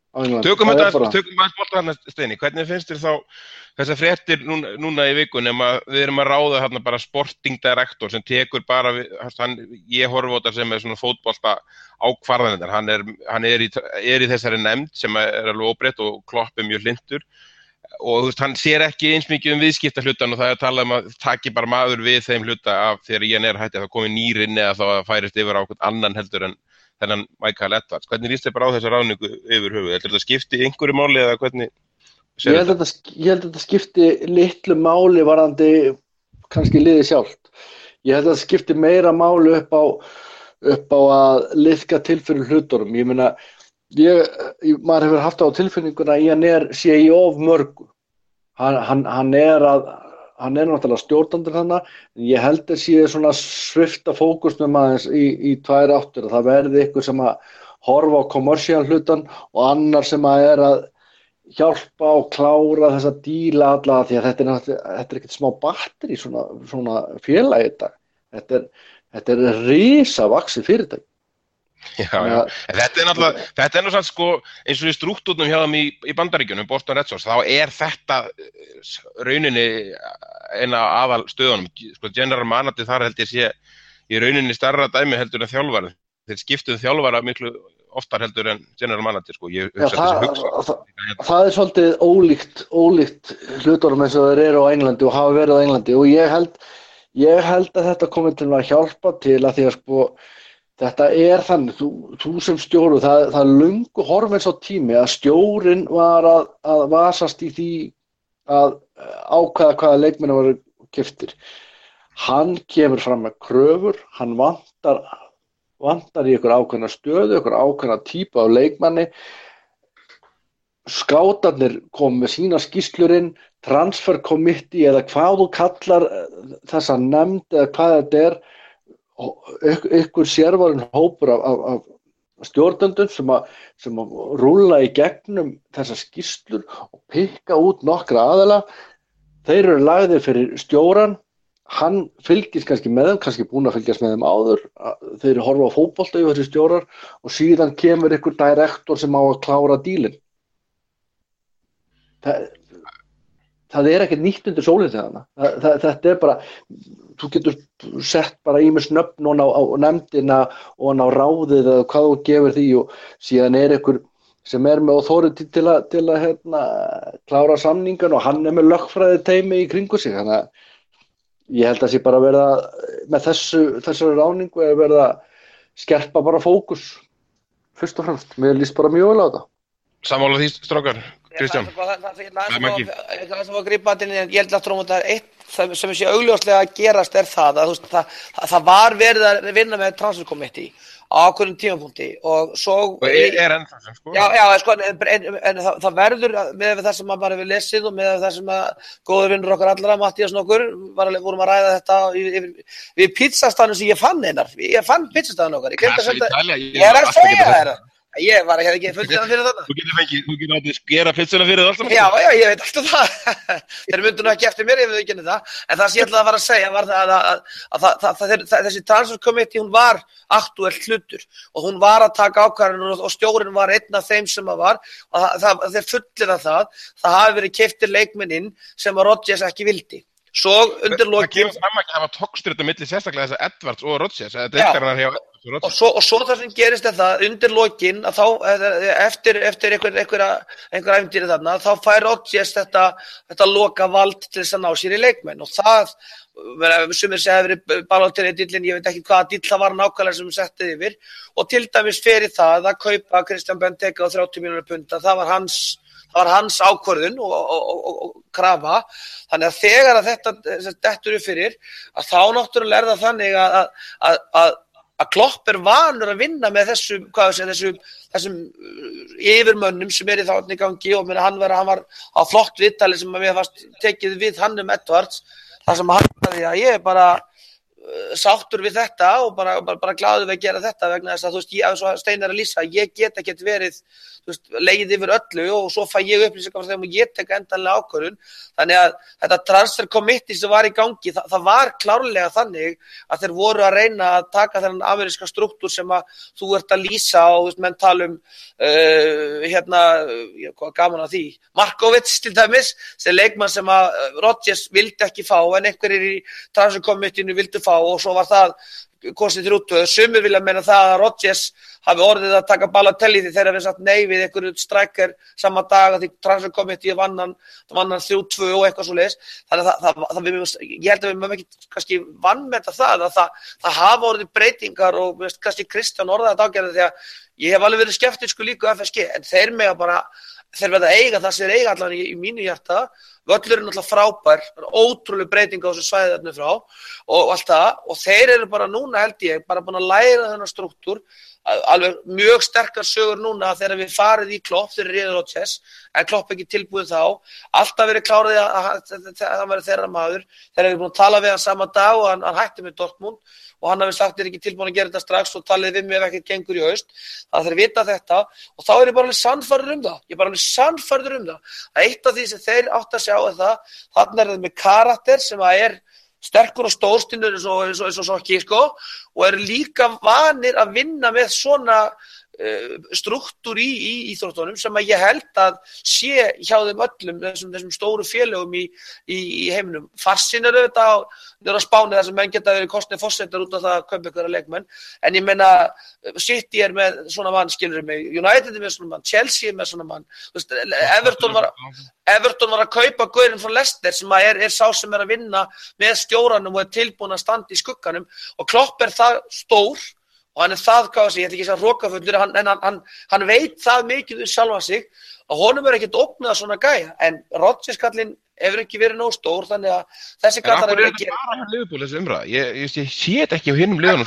Speaker 1: Tökum þetta, bara... tökum maður boltan Steini, hvernig finnst þér þá þessar fréttir núna, núna í vikunni um að við erum að ráða þarna bara sporting director sem tekur bara, við, hann, ég horfi á þetta sem er svona fótbolta ákvarðanir, hann er, hann er í, er í þessari nefnd sem er alveg óbreytt og Klopp er mjög hlynntur og þú veist, hann sér ekki eins mikið um viðskipta hlutan og það er að tala um að taki bara maður við þeim hluta af þegar ég er hætti að það komi nýr inn eða þá að færist yfir á hvern annan heldur en þennan Michael Edwards. Hvernig líst þér bara á þessa ráðningu yfir höfuð? Heldur þetta skipti einhverju máli eða hvernig?
Speaker 4: Ég held að þetta skipti litlu máli varðandi kannski liðið sjálft. Ég held að þetta skipti meira máli upp á, upp á að liðka til fyrir hlutunum. Ég meina, ég, maður hefur haft á tilfinninguna að hann er sé í of mörgu. Hann, hann, hann er að Hann er náttúrulega stjórnandur hana, en ég held að sé svona svifta fókusnum aðeins í, í tvær áttur og það verði ykkur sem að horfa á kommersial hlutan og annar sem að er að hjálpa og klára þessa díla alla því að þetta er, þetta er ekkert smá batteri svona, svona félagi þetta. Þetta er, þetta er risavaxið fyrirtæki.
Speaker 1: Já, já. En þetta er náttúrulega, þetta er náttúrulega sko, eins og í strúktúrnum hjá þeim í, í Bandaríkjunum, Boston Red Sox, þá er þetta rauninni eina aðal stöðunum, sko, general manager þar held ég sé í rauninni stærra dæmi heldur en þjálfari, þeir skiptuðu þjálfara miklu oftar heldur en general manager, sko, ég hugsa
Speaker 4: já, það,
Speaker 1: hugsa.
Speaker 4: Það, það er svolítið ólíkt, ólíkt hlutunum eins og þeir eru á Englandi og hafa verið á Englandi og ég held, ég held að þetta komi til að hjálpa til að því að sko þetta er þannig, þú, þú sem stjóru, það, það er löngu horfins á tími að stjórinn var að, að vasast í því að ákveða hvaða leikmenni voru keyptir. Hann kemur fram með kröfur, hann vantar, vantar í ykkur ákveðna stöðu, ykkur ákveðna típa af leikmanni. Skátarnir kom með sína skýrslur inn, transfer committee eða hvað þú kallar þessa nefnd eða hvað þetta er, ykkur sérvarinn hópur af, af, af stjórnendum sem að, sem að rúlla í gegnum þessar skýrslur og pikka út nokkra aðila. Þeir eru lagðir fyrir stjóran, hann fylgist kannski með þeim, kannski búin að fylgjast með þeim áður, þeir eru horfa á fótbolta yfir þessi stjórar og síðan kemur ykkur direktor sem á að klára dílinn. Það, það er ekkert nýtt undir sólinn þegar hana. Þetta er bara, þú getur sett bara ýmis nöfn og á, á nefndina og á ráðið eða hvað þú gefur því og síðan er ykkur sem er með authority til að, til að hérna, klára samningan og hann er með lögfræði teymi í kringu sig. Þannig að ég held að sé bara verða með þessu, þessari ráningu er verða skerpa bara fókus fyrst og fremst. Mér líst bara mjög vel á þetta.
Speaker 1: Sammála því, strákar, Kristján.
Speaker 2: Það sem var grípandinn, ég held að tróma þetta eitt sem sé augljóslega að gerast er það að veist, það, það, það var verið að vinna með transfer committee á ákveðnum tímapunkti og svo
Speaker 1: og er, er ennþá sem sko
Speaker 2: já, já, sko, en, en, en það, það verður með það sem maður bara hefur lesið og með það sem að góður vinnur okkar allra, Mattías nokkur var, vorum að ræða þetta við, við pizzastaðnum sem ég fann einar ég fann pizzastaðun okkar ég,
Speaker 1: Italia,
Speaker 2: ég er að segja þér ég var ekki að fullsina fyrir þetta
Speaker 1: þú getur fengið, þú getur áttið skera pizzuna fyrir það alltaf
Speaker 2: já, já, ég veit alltaf það þeir myndu nú ekki eftir mér ef við ekki það en það sem ég ætlaði að fara að segja var það að, að, að, að, að, að þessi transfer committee hún var aktúelt hlutur og hún var að taka ákvarðanir og, og stjórinn var einn af þeim sem að var og það, það, þeir fullir að það það hafi verið keyptir leikmenn inn sem að Rodgers ekki vildi svo undir lokin
Speaker 1: það kemur fram að hafa tókstrita milli sérstaklega þess að Edwards og Rodgers
Speaker 2: og svo, og svo það sem gerist er það undir lokin að þá eftir, eftir einhver, einhver, einhver æfintýri þarna þá fær Rodgers þetta, þetta loka vald til þess að ná sér í leikmenn og það sumir segja að verið balóttir í dillin ég veit ekki hvaða dill það var nákvæmlega sem settið yfir og til dæmis fyrir það að kaupa Christian Benteke á þrjátíu milljónir punda það var hans Það var hans ákvörðun og, og, og, og krafa. Þannig að þegar að þetta dettur upp fyrir, að þá náttúrulega er það þannig að, að, að, að Klopp er vanur að vinna með þessu, hvað sé, þessu, þessum yfirmönnum sem er í þáttan í gangi og mér, hann, var, hann var á flott viðtali sem mér fast tekið við hann um Edwards, þar sem hann sagði að ég er bara sáttur við þetta og bara, bara, bara glaður við að gera þetta vegna þess að þú veist, ég, svo Steinar að lýsa, ég get ekkert verið þú veist, leið yfir öllu og svo fæ ég upplýsingar frá þeim og ég tek endanlega ákvörðun. Þannig að þetta transfer committee sem var í gangi, það, það var klárlega þannig að þeir voru að reyna að taka þennan ameríska struktúr sem að þú ert að lýsa og þú veist, menn tala um uh, hérna, hvað gaman að því, Markovits til dæmis, sem leikmann sem að Rodgers vildi ekki fá en einhverjir í transfer committeeinu vildu fá og svo var það kosið þrjútu. Sumir vilja meina það að Rodgers hafi orðið að taka Balotelli því þegar við satt nei við einhverju striker sama dag að því transfer committee vann hann, vann hann þrjú tvö og eitthvað svoleiðis. Þannig að það, það, það, við, ég held að við mögum ekki kannski vanmeta það að það, það hafa orðið breytingar og veist, kannski Kristján orðaði þetta ágæðlega því að ég hef alveg verið skeptískur líka á F S G en þeir mega bara þeir verða eiga það sem þeir eiga allan í, í mínu hjarta. Völlurinn er náttúrulega frábær, ótrúlega breyting á þessu svæði þarna frá og, og allt það og þeir eru bara núna held ég bara búin að læra þennan struktúr alveg mjög sterkar sögur núna þegar við farið í Klopp þegar riður Rodgers en Klopp ekki tilbúið þá alltaf verið klárið að, að, að, að hann verið þeirra maður þegar við búin að tala við hann sama dag og hann, hann hætti með Dortmund og hann hafi sagt er ekki tilbúin að gera þetta strax og talið við mig ef ekkert gengur í haust það þeir vita þetta og þá er ég bara alveg sannfærður um það ég er bara alveg sannfærður um það að eitt af því sem þeir átt að sjá er það þarna er það með karakter sem að er sterkur og stórstinnur eins og, eins og, eins og Sokki sko, og eru líka vanir að vinna með svona uh, struktúr í, í íþróttunum sem að ég held að sé hjá þeim öllum þessum, þessum stóru félögum í, í, í heiminum. Farsin eru þetta á, á Spáni þar sem menn geta verið kostnir fórsetar út af það að kaupa ykkur að leikmenn en ég meina City er með svona mann skilur mig, United er með svona mann, Chelsea er með svona mann veist, Everton var Everton var að kaupa gaurinn frá Leicester sem að er, er sá sem er að vinna með stjóranum og er tilbúin að standa í skugganum og Klopp er það stór og hann er það, hvað sé, ég ætla ekki að segja hrokafullur en hann, hann, hann veit það mikið um sjálfa sig að honum er ekkert ógnað svona gæja en Rodgers kallinn hefur ekki verið nóg stór þannig að þessi kallar
Speaker 1: er ekki bara hann Liverpool þessi umræða ég, ég, ég sé þetta ekki á hinum liðunum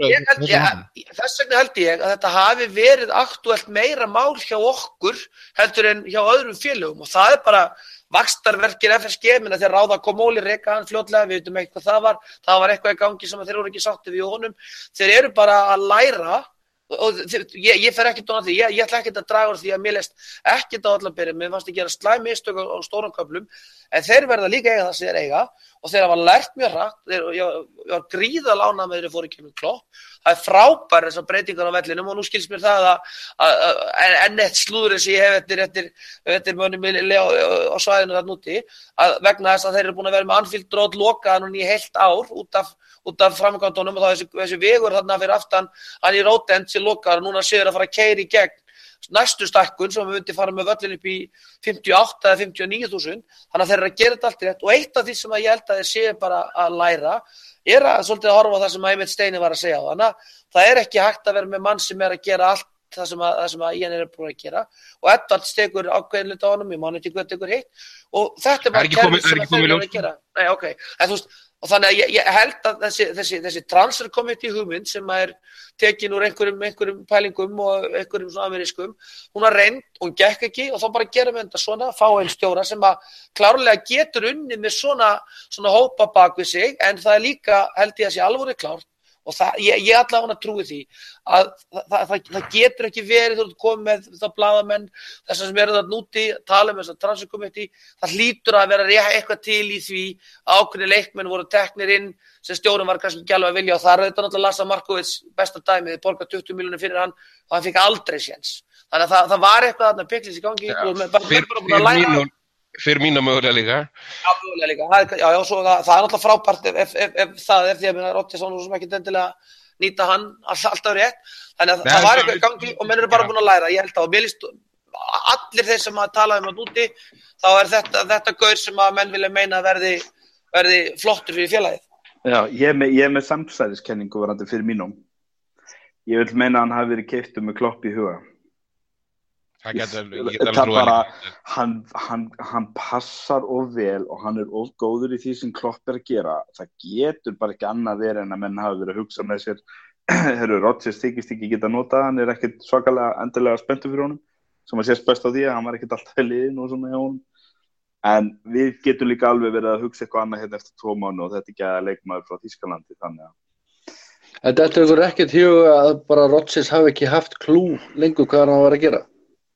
Speaker 2: þess vegna held ég að þetta hafi verið aktuelt meira mál hjá okkur heldur en hjá öðrum félögum og það er bara vaxtarverkir F S G minna þegar ráða Komóli reka hann fljótlega við veitum ekki hvað það var það var eitthvað í gangi sem þeir voru ekki sátti við honum þeir eru bara að læra og ég, ég fer ekkert á því, ég, ég ætla ekkert að draga úr því að mér leist ekkert á allan byrjun, mér fannst að gera slæm mistök á, á stórum köflum, en þeir verða líka eiga það sem þeir eiga og þeir hafa lært mjög hratt, þeir, ég, ég var gríðal ánægður með þeir fóru ekki með Klopp, það er frábær þessar breytingar á vellinum og nú skilst mér það að, að, að enn eitt slúðurinn sem ég hef eftir, eftir, eftir mönnum á, á svæðinu þarna úti, að vegna þess að þeir eru búin að vera með Anfield Road lokaðan og í heilt ár út af út af framkvæmdunum og þá þessi, þessi vegur þarna fyrir aftan hann í Rótend sem lokar og núna séður að fara að keyra í gegn næstu stækkun sem við myndi fara með völlin upp í fimmtíu og átta eða fimmtíu og níu þúsund þannig að þeir eru að gera þetta allt rétt og eitt af því sem að ég held að þeir séu bara að læra er að svolítið að horfa á það sem Einmitt Steini var að segja á þannig að það er ekki hægt að vera með mann sem er að gera allt það sem að, það sem að Ian er búin að gera og Edwards tekur ákveðin hluti á honum ég man ekki hvað tekur hitt og þetta er bara kerfið sem þeir eru að gera Nei, okay. en, veist, og þannig að ég, ég held að þessi, þessi, þessi transfer committee hugmynd sem er tekin úr einhverjum, einhverjum pælingum og einhverjum svona amerískum hún har reynd og hún gekk ekki og þá bara gerum við þetta svona fá einn stjóra sem að klárlega getur unnið með svona, svona hópa bak við sig en það er líka held ég að sé alveg klárt og það, ég, ég allavega trúi því að það, það, það getur ekki verið þú ert komið með það blaðamenn þess að sem eru það núti, tala um þess að transfer committee, það hlýtur að vera eitthvað til í því að ákveðnir leikmenn voru teknir inn sem stjórinn var kannski ekki alveg að vilja og það er þetta náttúrulega Lassa Markovits besta dæmið, borga tuttugu milljónir fyrir hann og hann fikk aldrei séns þannig að það, það var eitthvað þarna piklis í gangi ja, og bara, fyr, bara búin að læra
Speaker 1: fyrir mínu mögulega líka
Speaker 2: já, mögulega líka, það, já, já, svo, það, það er náttúrulega frábært ef, ef, ef, ef það er því að Rodgers var nú sem ekki endilega nýta hann alltaf rétt þannig að Nei, það var eitthvað í gangi og menn eru bara búin að læra ég held að mér líst allir þeir sem að tala um að úti þá er þetta, þetta gaur sem að menn vilja meina verði, verði flottur fyrir félagið
Speaker 3: Já, ég er með, ég er með samsæðiskenningu varandi fyrir mínum ég vil meina að hann hafi verið keyptur með Klopp í huga
Speaker 1: Það getur,
Speaker 3: það bara, hann, hann, hann passar of vel og hann er of góður í því sem Klopp er að gera. Það getur bara ekki annað verið en að menn hafa verið að hugsa með sér, herru, Rodgers þykist ekki geta notað, hann er ekkert svakalega endilega spenntur fyrir honum, sem að sést best á því að hann var ekkert alltaf í liðin og svona hjá honum. en við getum líka alveg verið að hugsa eitthvað annað hérna eftir tvo mánu og þetta er ekki að leikmaður frá Þýskalandi þannig að
Speaker 4: En þetta er ekkert í huga að bara Rodgers hafi ekki haft klú lengur hvað hann var að gera.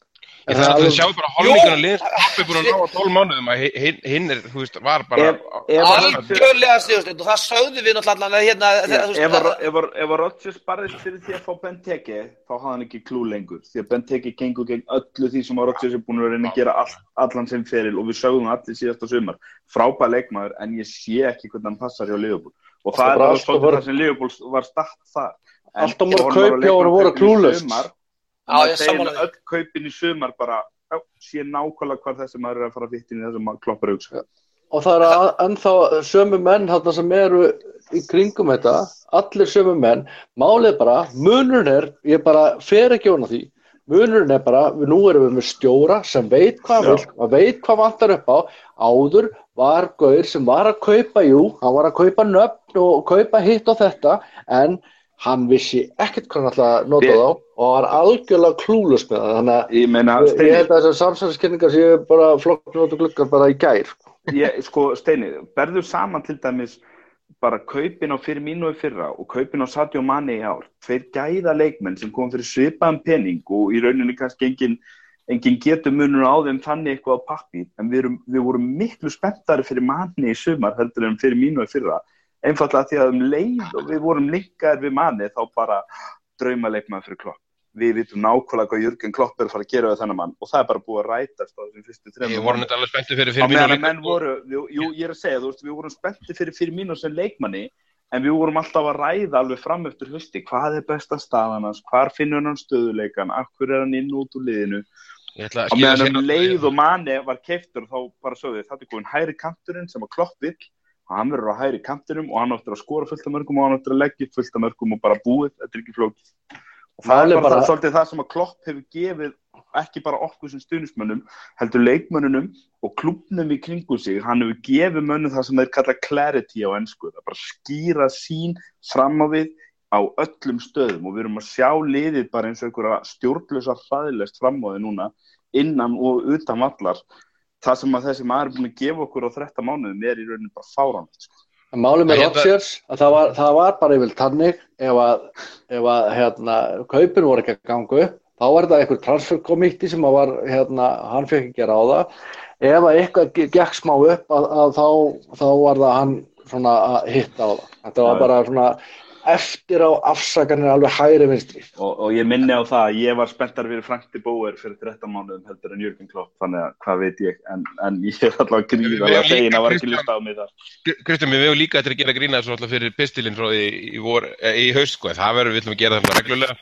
Speaker 1: Ég þarf að sjá bara holninguna liðs Klopp er búin að ná að tólf mánuðum að hinn, hinn er, þú veist, var bara
Speaker 2: algjörlega stíðust og það sögðu við náttúrulega hérna
Speaker 3: Ef að Rodgers barðist fyrir því að fá Benteke þá hafði hann ekki klú lengur því að Benteke gengur gegn öllu því sem að Rodgers er búin að reyna að gera all, allan sinn feril og við sögðum allir síðasta sumar frábær leikmaður en ég sé ekki hvernig hann passar hjá Liverpool og það er bara svolítið það sem Liverpool var statt þar
Speaker 4: Alltaf mörg kaupjáður voru klúlaust
Speaker 3: Já, ég sammála öll kaupin í sumar bara já, sé nákvæmlega hvað þessi maður er að fara að vitt inn í þessum Klopp er að hugsa.
Speaker 4: Og það eru ennþá sömu menn þarna sem eru í kringum þetta, allir sömu menn, málið bara, munurinn er, ég bara fer ekki ofan á því, munurinn er bara, nú erum við með stjóra sem veit hvað vill, að veit hvað vantar upp á, áður var gaur sem var að kaupa, jú, hann var að kaupa nöfn og kaupa hitt og þetta, en hann vissi ekkert hvað hann ætlaði að nota þá og var algjörlega klúlaus með það þannig að
Speaker 3: ég, meina,
Speaker 4: ég, ég held að þessar samsæðiskenningar séu bara flokknótt og glukkar bara í gær
Speaker 3: ég, sko Steini, berður saman til dæmis bara kaupin á Firmino í fyrra og kaupin á Sadio Mane í ár tveir gæða leikmenn sem kom fyrir svipaðan pening og í rauninni kannski engin, engin getur munur á þeim þannig eitthvað á pappír en við, erum, við vorum miklu spenntari fyrir Mane í sumar heldur en Firmino í fyrra einfallega því að um leið og við vorum linkaðir við Mane þá bara draumaleikmaður fyrir Klopp. Við vitum nákvæmlega hvað Jürgen Klopp er að fara að gera við þennan mann og það er bara búið að rætast á þessum fyrstu þremur.
Speaker 1: Ég voru þetta alveg spennti fyrir Firmino líka.
Speaker 3: Voru, við, jú, ég er að segja, þú veist, við vorum spennti fyrir Firmino sem leikmanni en við vorum alltaf að ræða alveg fram eftir hausti hvað er besta staðan hans, hvar finnur hann stöðuleikan, af hverju er hann inn út úr liðinu. Og meðan um leið og Mane var keyptur þá bara sögðu þetta er komin hægri kanturinn sem að Klopp vill og hann verður á hægri kantinum og hann áttur að skora fullt af mörgum og hann áttur að leggja fullt af mörgum og bara búið, þetta er ekki flókið. Og það er bara, bara svolítið það sem að Klopp hefur gefið ekki bara okkur sem stuðningsmönnum, heldur leikmönnunum og klúbbnum í kringum sig, hann hefur gefið mönnum það sem þeir kalla clarity á ensku, það bara skýra sín fram á við á öllum stöðum og við erum að sjá liðið bara eins og einhverja stjórnlausar hræðilegt fram á því núna, innan og utan vallar. Það sem að þessi maður er búin að gefa okkur á þrettán mánuðum er í rauninni bara fáránlegt. Sko.
Speaker 4: Málið með Rodgers, að það var, það var bara yfir tannig ef að, ef að hérna, kaupin voru ekki að ganga upp, þá var það einhver transferkommittee sem að var, hérna, hann fekk ekki að ráða. Ef að eitthvað gekk smá upp, að, að þá, þá var það hann svona að hitta á það. Þetta var bara svona eftir á afsakanir alveg hægri vinstri.
Speaker 3: Og, og ég minni á það að ég var spenntar fyrir Frank de Boer fyrir þrettán mánuðum heldur en Jürgen Klopp, þannig að hvað veit ég, en, en ég er alltaf gríðarlega feginn að var ekki listað á mig þar.
Speaker 1: Kristján, við hefum líka eftir að gera grína svo alltaf fyrir pistilinn frá í, í, vor, í haust, sko, það verður við ætlum að gera það reglulega.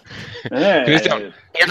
Speaker 1: Kristján.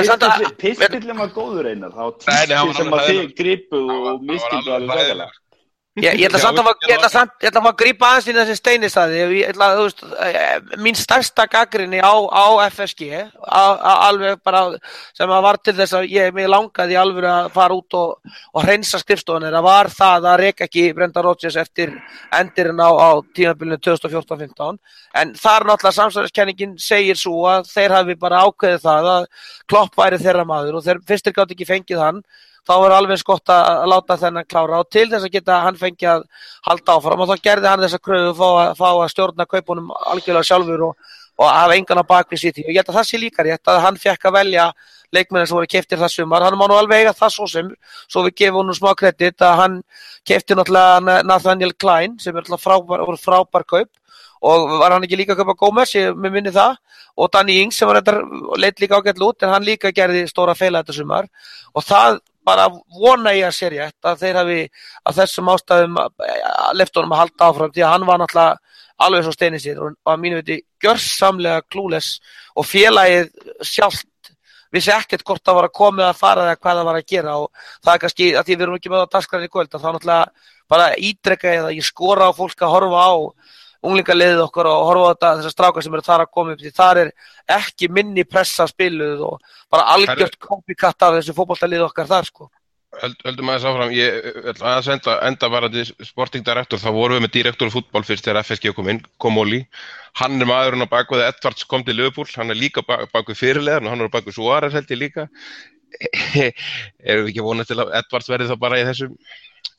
Speaker 3: Pistillinn var góður einar, það var tísti sem að þig gripu og miskildu alveg ræðilega.
Speaker 2: Ég, ég ætla samt að ég ætla samt ég ætla að grípa aðeins inn í þessi Steini-staði. Ég ætla að þú veist mín stærsta gagnrýni á á F S G á, á, alveg bara sem að var til þess að ég mig langaði alveg að fara út og og hreinsa skrifstofunir það var það að reka ekki Brendan Rodgers eftir endirinn á á tímabilinu tvö þúsund og fjórtán fimmtán en þar náttúrulega samsæriskenningin segir svo að þeir hafi bara ákveðið það að Klopp væri þeirra maður og þeir fyrstir gátu ekki fengið hann þá var alveg skott að láta þennan klára og til þess að geta hann fengið að halda áfram og þá gerði hann þessa kröfu fá að, fá að stjórna kaupunum algjörlega sjálfur og, og hafa engan á bakvið sitt og ég held að það sé líka rétt að hann fekk að velja leikmennin sem voru keyptir það sumar hann má nú alveg eiga það svo sem svo við gefum honum smá kredit að hann keypti náttúrulega Nathaniel Klein sem er náttúrulega frábær, frábær kaup og var hann ekki líka að kaupa Gómez, ég með minni það og Danny Ings sem var þetta leit líka ágætlega út en hann líka gerði stóra feila þetta sumar og það bara vona ég að sé rétt að þeir hafi að þessum ástæðum leyft honum að halda áfram því að hann var náttúrulega alveg svo Steini sér og að mínu viti gjörsamlega klúles og félagið sjálft vissi ekkert hvort það var að koma að fara eða hvað það var að gera og það er kannski að því við erum ekki með á dagskránni í kvöld að þá náttúrulega bara ítreka eða ég skora á fólk að horfa á unglingaliðið okkar og horfa á þetta þessar strákar sem eru þar að koma upp því þar er ekki minni pressa spiluð og bara algjört copycat af þessu fótboltaliðið okkar þar sko.
Speaker 1: Höld, höldum aðeins áfram, ég ætla aðeins enda, enda bara til sporting director, þá vorum við með direktor af fútbol fyrst þegar F S G kom inn, kom Oli, hann er maðurinn á bakvið Edwards kom til Liverpool, hann er líka bakvið fyrirliðan og hann er á bakvið Suárez held ég líka, erum við ekki vonað til að Edwards verði þá bara í þessum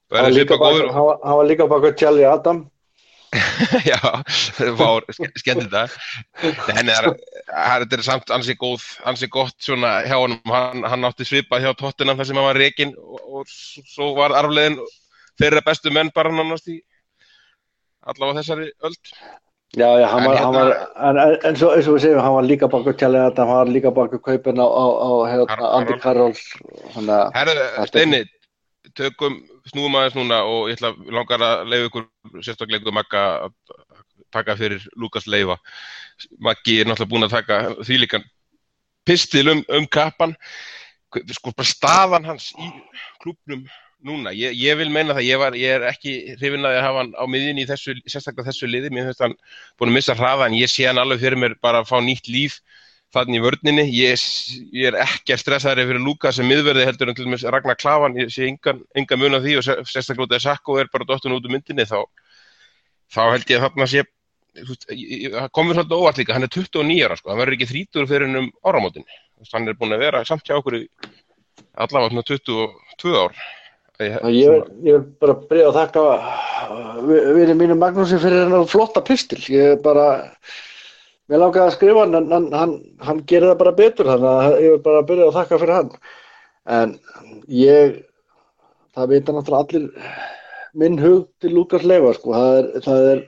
Speaker 4: Hann var líka bak, hann var, hann var líka bak að Charlie Adam.
Speaker 1: Já, það var skemmt þetta. En þetta er samt ansi góð, ansi gott svona hjá honum. Hann, hann átti svipað hjá Tottenham þar sem hann var rekinn og, og svo var arfleiðin þeirra bestu menn bara nánast í allavega þessari öld.
Speaker 4: Já, já, hann var,
Speaker 1: En
Speaker 4: hann var, en, en, en svo, eins og við segjum, hann var líka bak að Charlie Adam, hann var líka bak að kaupin á, á, á hérna,
Speaker 1: Karol.
Speaker 4: Andy Carroll.
Speaker 1: Herðu, Steini, tökum, snúum aðeins núna og ég ætla langar að leyfa ykkur sérstaklega ykkur Magga að taka fyrir Lukas Leiva. Maggi er náttúrulega búinn að taka þvílíkan pistil um, um kappan. Sko bara staðan hans í klúbbnum núna. Ég, ég vil meina það, ég, var, ég er ekki hrifinn að hafa hann á miðjunni í þessu, sérstaklega þessu liði. Mér finnst hann búinn að missa hraða en ég sé hann alveg fyrir mér bara að fá nýtt líf þannig í vörninni. Ég, ég er ekki stressaðri fyrir Lukas sem miðverði heldur en til dæmis Ragnar Klavan. Ég sé engan, engan mun af því og sérstaklega út af Sakko er bara dottinn út úr myndinni þá, þá held ég að þarna sé, það komur svolítið óvart líka, hann er tuttugu og níu ára sko, hann verður ekki þrítugur fyrir hann um áramótin. Hann er búinn að vera samt hjá okkur í allavega svona tuttugu og tvö ár.
Speaker 4: Ég, ég, vil, ég vil bara byrja að þakka vinni mínu Magnúsi fyrir hennar flotta pistil. Ég bara, mér langaði að skrifa hann, en hann, hann, hann gerir það bara betur, þannig að ég vil bara byrja að þakka fyrir hann. En ég, það vita náttúrulega allir minn hug til Lukas Leiva, sko. Það er, það er,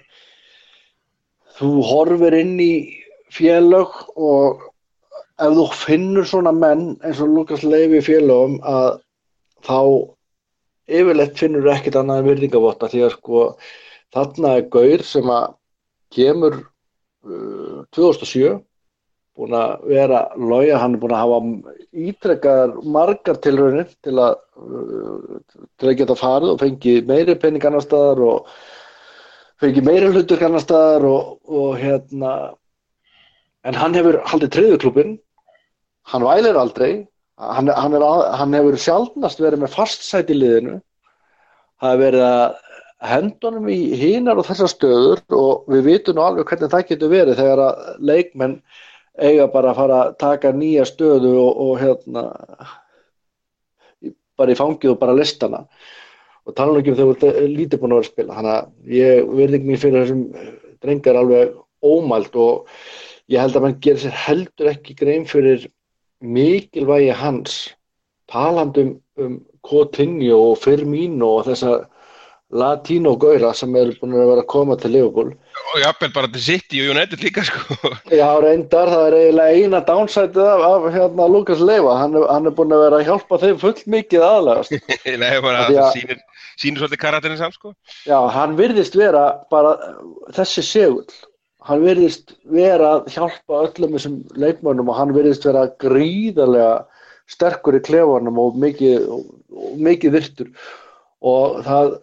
Speaker 4: þú horfir inn í félög og ef þú finnur svona menn eins og Lukas Leivi í félögum að þá yfirleitt finnur ekkert annað en virðingavotta því að sko þarna er gaur sem að kemur uh, tvö þúsund og sjö búinn að vera loja, hann er búinn að hafa ítrekkaðar margar tilraunir til að uh, til að geta farið og fengið meiri pening annars staðar og fengið meiri hlutur annars staðar og, og hérna en hann hefur haldið tryggðuklúbbinn, hann vælir aldrei. Hann, hann, er, hann hefur sjaldnast verið með fast sæti í liðinu. Það hefur verið að henda honum í hinar og þessar stöður og við vitum nú alveg hvernig það getur verið þegar að leikmenn eiga bara að fara að taka nýja stöðu og, og hérna bara í fangið og bara listana. Og tala nú ekki um þegar þú ert lítið búin að vera að spila. Þannig að ég virðing mín fyrir þessum drengar alveg ómælt og ég held að mann gerir sér heldur ekki grein fyrir mikilvægi hans talandi um, um Coutinho og Firmino og þessa Latino gauðra sem eru búin að vera að koma til Liverpool.
Speaker 1: Og jafnvel bara til City og United líka sko.
Speaker 4: Já, reyndar, það er eiginlega eina downside af, af hérna Lukas Leiva, hann, er- hann er búin að vera að hjálpa þeim full mikið aðlagast.
Speaker 1: Nei, bara
Speaker 4: Af því
Speaker 1: það
Speaker 4: að-
Speaker 1: sýnir, sýnir svolítið karakterinn samt sko.
Speaker 4: Já, hann virðist vera bara þessi segull. Hann virðist vera að hjálpa öllum þessum leikmönnum og hann virðist vera gríðarlega sterkur í klefanum og mikið, og, og mikið virtur. Og það,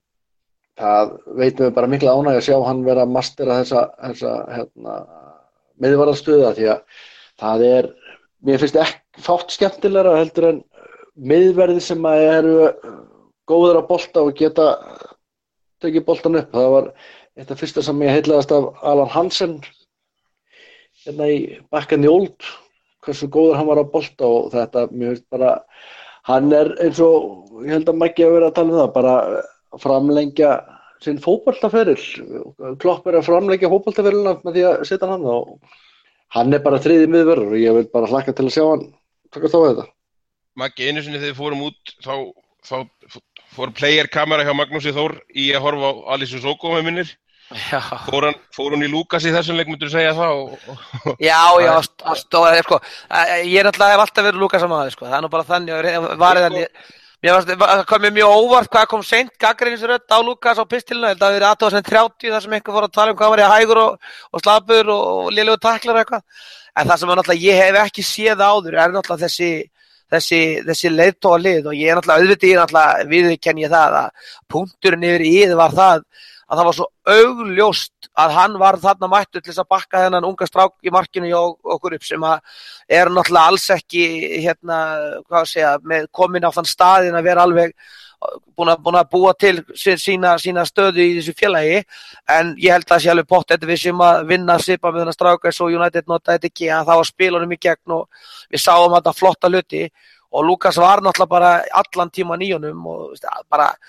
Speaker 4: það veitum við bara mikla ánægja að sjá hann vera að mastera þessa, þessa hérna, miðvarðarstöða því að það er, mér finnst ekki fátt skemmtilegra heldur en miðverði sem að eru góður að bolta og geta tekið boltan upp. Það var eitt af fyrsta sem ég heillaðast af Alan Hansen hérna í Back in the Old, hversu góður hann var að bolta og þetta, mér finnst bara, hann er eins og, ég held að Maggi hafi verið að tala um það, bara að framlengja sinn fótboltaferil. Klopp er að framlengja fótboltaferilina með því að setja hann og hann er bara þriði miðvörður og ég vil bara hlakka til að sjá hann takast á þetta.
Speaker 1: Maggi, einu sinni þegar við fórum út þá, þá fór player-kamera hjá Magnúsi Þór í að horfa á Alisson Soko með minnir.
Speaker 2: Já,
Speaker 1: Fór hann, fór hann í Lukas í þessum leik, myndur þú segja það? Og, og,
Speaker 2: já, já, að stóra þér, sko. Ég er náttúrulega hef alltaf verið Lukas að maður, sko. Það er nú bara þannig og varðið hann. Mér varst, það kom mér mjög óvart hvað kom seint gagnrýnisrödd á Lukas á pistilinu. Þetta hafi verið athugasemd þrjátíu þar sem einhver fór að tala um hvað var ég hægur og, og slapur og, og lélegur taklar og eitthvað. En það sem er náttúrulega ég hef ekki séð áður er náttúrulega þessi þessi, þessi leiðtogalið og ég er náttúrulega auðvitað ég er náttúrulega viðurkenni ég það að punkturinn yfir í það var það að það var svo augljóst að hann var þarna mættur til þess að bakka þennan unga strák í markinu hjá okkur upp sem að er náttúrulega alls ekki hérna, hvað að segja, með komin á þann staðinn að vera alveg búin að, búin að búa til sína, sína stöðu í þessu félagi en ég held að það sé alveg pottet við sem að vinna svipa með þennan stráka eins og United notaði þetta ekki að þá að spila honum í gegn og við sáum þetta flotta hluti og Lukas var náttúrulega bara allan tíman í honum og veist, bara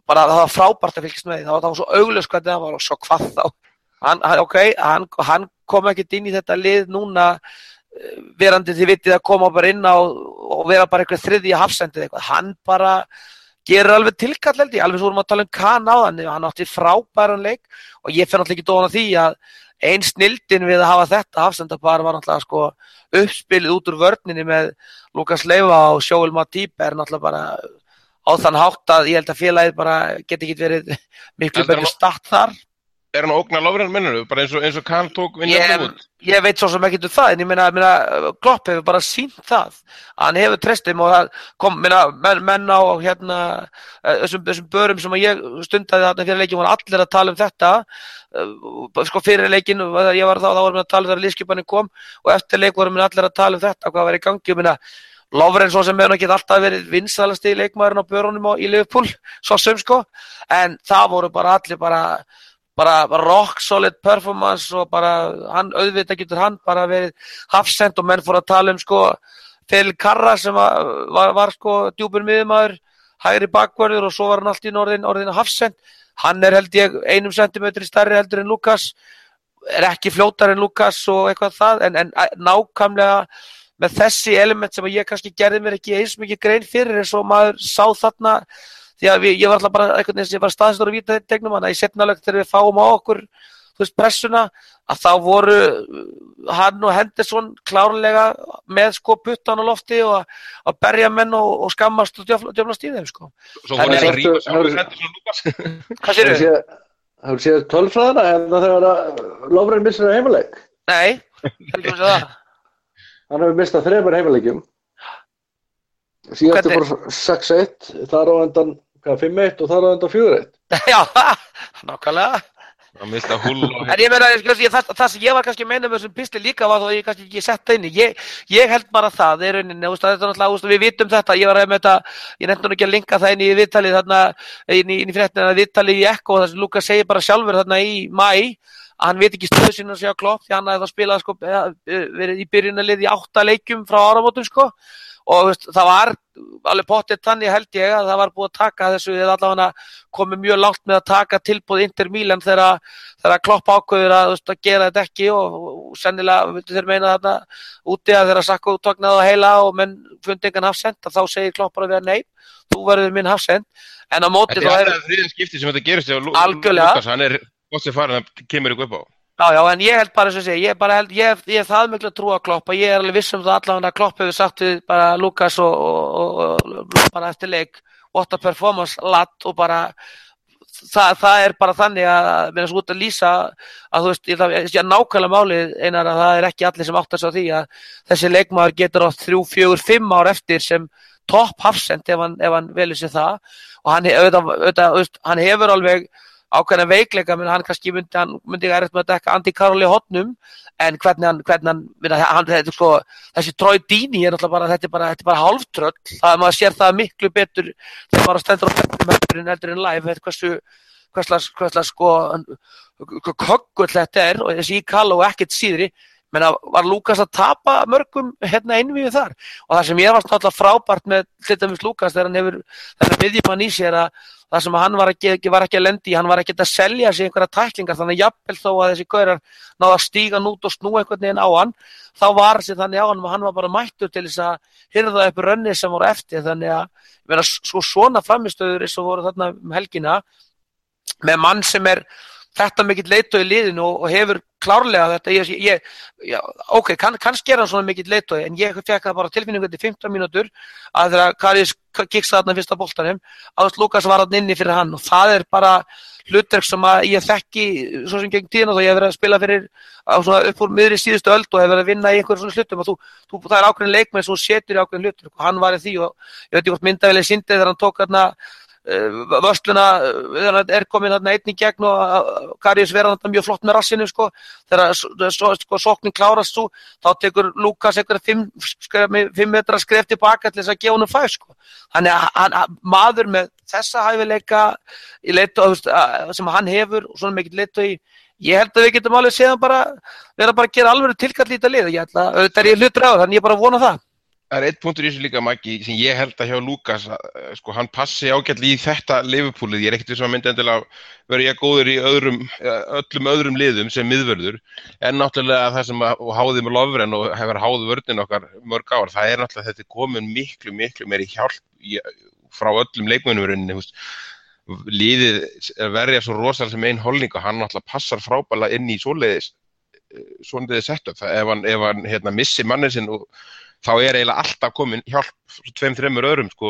Speaker 2: bara það var frábært að fylgjast með því, það var, það var svo augljós hvernig það var og svo hvað þá. Hann, hann, ok, hann, hann kom ekkert inn í þetta lið núna verandi því vitið að koma bara inn á og vera bara eitthvað þriðja hafsendið eitthvað. Hann bara gerir alveg tilkall held ég, alveg svo vorum að tala um Kahn áðan, hann átti frábæran leik og ég fer náttúrulega ekki dóna því að ein snildin við að hafa þetta hafsendapar var náttúrulega sko uppspilið út úr vörninni með Lukas Leiva og Joel Matip er náttúrulega bara á þann hátt að ég held að félagið bara geti ekki verið miklu betur statt þar.
Speaker 1: Er hann ógna Lovren minnur, bara eins og, eins og Kahn tók vinna út?
Speaker 2: Ég veit svo sem ekki um það, en ég meina, meina Klopp hefur bara sýnt það, hann hefur treyst og það kom, meina, menn, menn á hérna, þessum, þessum börum sem ég stundaði þarna fyrir leikin, var allir að tala um þetta, sko fyrir leikin, ég var þá, þá varum við að tala um þegar liðskipanin kom og eftir leik varum við allir að tala um þetta, hvað var í gangi, ég meina, Lovren svo sem hefur ekki alltaf verið vinsælasti leikmaðurinn á börunum í Liverpool, svo sem sko, en það voru bara allir bara bara rock solid performance og bara hann auðvitað getur hann bara verið hafsend og menn fór að tala um sko Phil Carra sem var, var, var sko djúpur miðjumaður, hægri bakvörður og svo var hann allt í orðin, orðin hafsend. Hann er held ég einum sentimetri stærri heldur en Lukas, er ekki fljótar en Lukas og eitthvað það, en, en nákvæmlega með þessi element sem ég kannski gerði mér ekki eins mikið grein fyrir eins og maður sá þarna því að við, ég var alltaf bara eitthvað eins, ég var staðstur á vítategnum hann að í seinna leik þegar við fáum á okkur þú veist pressuna að þá voru hann og Henderson klárlega með sko puttan á lofti og að berja menn og, og skammast og djöflast í þeim sko.
Speaker 1: Svo voru það rífa saman Henderson og Lukas.
Speaker 2: Hvað sér þau?
Speaker 4: Hefur séð tölfræðina hérna þegar Lovren missir að heimaleik?
Speaker 2: Nei, heldur þú að það?
Speaker 4: Hann hefur mistað þremur heimaleikjum. Síðan fór sex eitt, þar á endan fimm eitt og þar á endan fjögur eitt.
Speaker 2: Já, nákvæmlega.
Speaker 1: Það mista hull og...
Speaker 2: En ég meina, það, það sem ég var kannski að meina með þessum pistli líka var þó að ég kannski ekki sett það inn í. Ég, ég held bara það, það er rauninni, þetta er náttúrulega, við vitum þetta, ég var að með þetta, ég nefndi nú ekki að linka það inn í viðtalið þarna, inn í, inn í fréttina viðtalið í Ekko, þar sem Lukas segir bara sjálfur þarna í maí, að hann veit ekki stöðu sína að segja Klopp, því hann hafði þá spilað sko, verið í byrjunarlið í átta leikjum frá áramótum sko. Og veist, það var alveg pottið þannig held ég að það var búið að taka þessu eða allavega komið mjög langt með að taka tilboð Inter Milan þegar, þegar Klopp ákveður að, veist, að gera þetta ekki og, og sennilega vildu þeir meina þarna úti að þeirra Sakko tóknaði á heila og menn fundi engan hafsend að þá segir Klopp bara við að nei, þú verður minn hafsend en á móti
Speaker 1: þá er það þriðja skipti sem þetta gerist og Lukas hann er gott sem farin að kemur ykkur upp á.
Speaker 2: Já, já, en ég held bara eins og segja, ég bara held, ég, ég hef það miklu að trúa Klopp og ég er alveg viss um það allavega að Klopp hefur sagt við bara Lukas og, og, og bara eftir leik, what a performance ladd og bara, það, það er bara þannig að, mér er svo út að lýsa að þú veist, ég, það er nákvæmlega málið einar að það er ekki allir sem áttar sig á því að þessi leikmaður getur á þrjú, fjögur, fimm ár eftir sem topp hafsend ef hann, ef hann velur sér það og hann, auðvitað, auðvitað, hann hefur alveg ákveðna veikleika, menn hann kannski myndi hann myndi erfitt með að dekka Andy Carroll í hotnum en hvernig hann, hvernig hann, minna, hann þetta, sko, þessi Troy Deeney er náttúrulega bara þetta er bara, þetta er bara hálftröll, það maður sér það miklu betur þegar maður stendur á betur heldur en heldur en live, þetta hversu hverslas, hverslas sko köggull þetta er og þessi íkall og ekkert síðri, menna var Lukas að tapa mörgum hérna einvíu þar og það sem ég var náttúrulega frábært með hlutamis Lukas þegar hann hefur þennan miðjumann í sér að það sem hann var ekki, var ekki að lendi, hann var ekki að selja sig einhverja tæklingar, þannig að jafnvel þó að þessi gaurar náðu að stíga nút og snúa einhvern veginn á hann, þá var þessi þannig á hann og hann var bara mættur til þess að hirða upp rönni sem voru eftir, þannig að ég meina, svo svona framistöður eins og voru þarna um helgina með mann sem er þetta mikill leiðtogi í liðinu og, og hefur klárlega þetta, ég, ég, já, ok, kann, kannski er hann svona mikill leiðtogi, en ég fekk það bara tilfinningu til fimmtán mínútur að þegar Karius kiksa þarna fyrsta boltanum, að Lukas var þarna inni fyrir hann og það er bara hlutverk sem að ég þekki svo sem gegn tíðina þó ég hef verið að spila fyrir svona upp úr miðri síðustu öld og hef verið að vinna í einhverjum svona hlutum og þú, þú, það er ákveðin leikmenn sem setur í ákveðin hlutverk og hann var í því og ég veit ekki hvort myndavelið sýndi þegar hann tók þarna vörsluna er komin þarna einn í gegn og Karius verða þarna mjög flott með rassinu sko, þegar sko, sóknin klárast svo, þá tekur Lukas einhverja fimm, fimm metra skref tilbaka til þess að gefa honum fæ sko. Þannig að hann, maður með þessa hæfileika í leitu sem hann hefur og svona mikill leitu í ég held að við getum alveg séðan bara vera bara að gera alveg tilkall í þetta lið, ég ætla, auðvitað er ég hlutur á þannig ég bara vona það.
Speaker 1: Það er einn punktur í þessu líka, Maggi, sem ég held að hjá Lukas, sko, hann passi ágætlega í þetta Liverpoolið. Ég er ekkert viss um að myndi endilega vera ég góður í öðrum, öllum öðrum liðum sem miðvörður, en náttúrulega það sem að, og háði með Lovren og hefur háð vörnin okkar mörg ár, það er náttúrulega þetta komin miklu, miklu meiri hjálp í, frá öllum leikmönnum í rauninni, liðið verja svo rosalega sem einn holning og hann náttúrulega passar frábælega inn í svoleiðis, svoleiðis setup. Ef hann, ef hann hérna, missi mannin sinn og þá er eiginlega alltaf komin hjálp tveim, þremur öðrum, sko,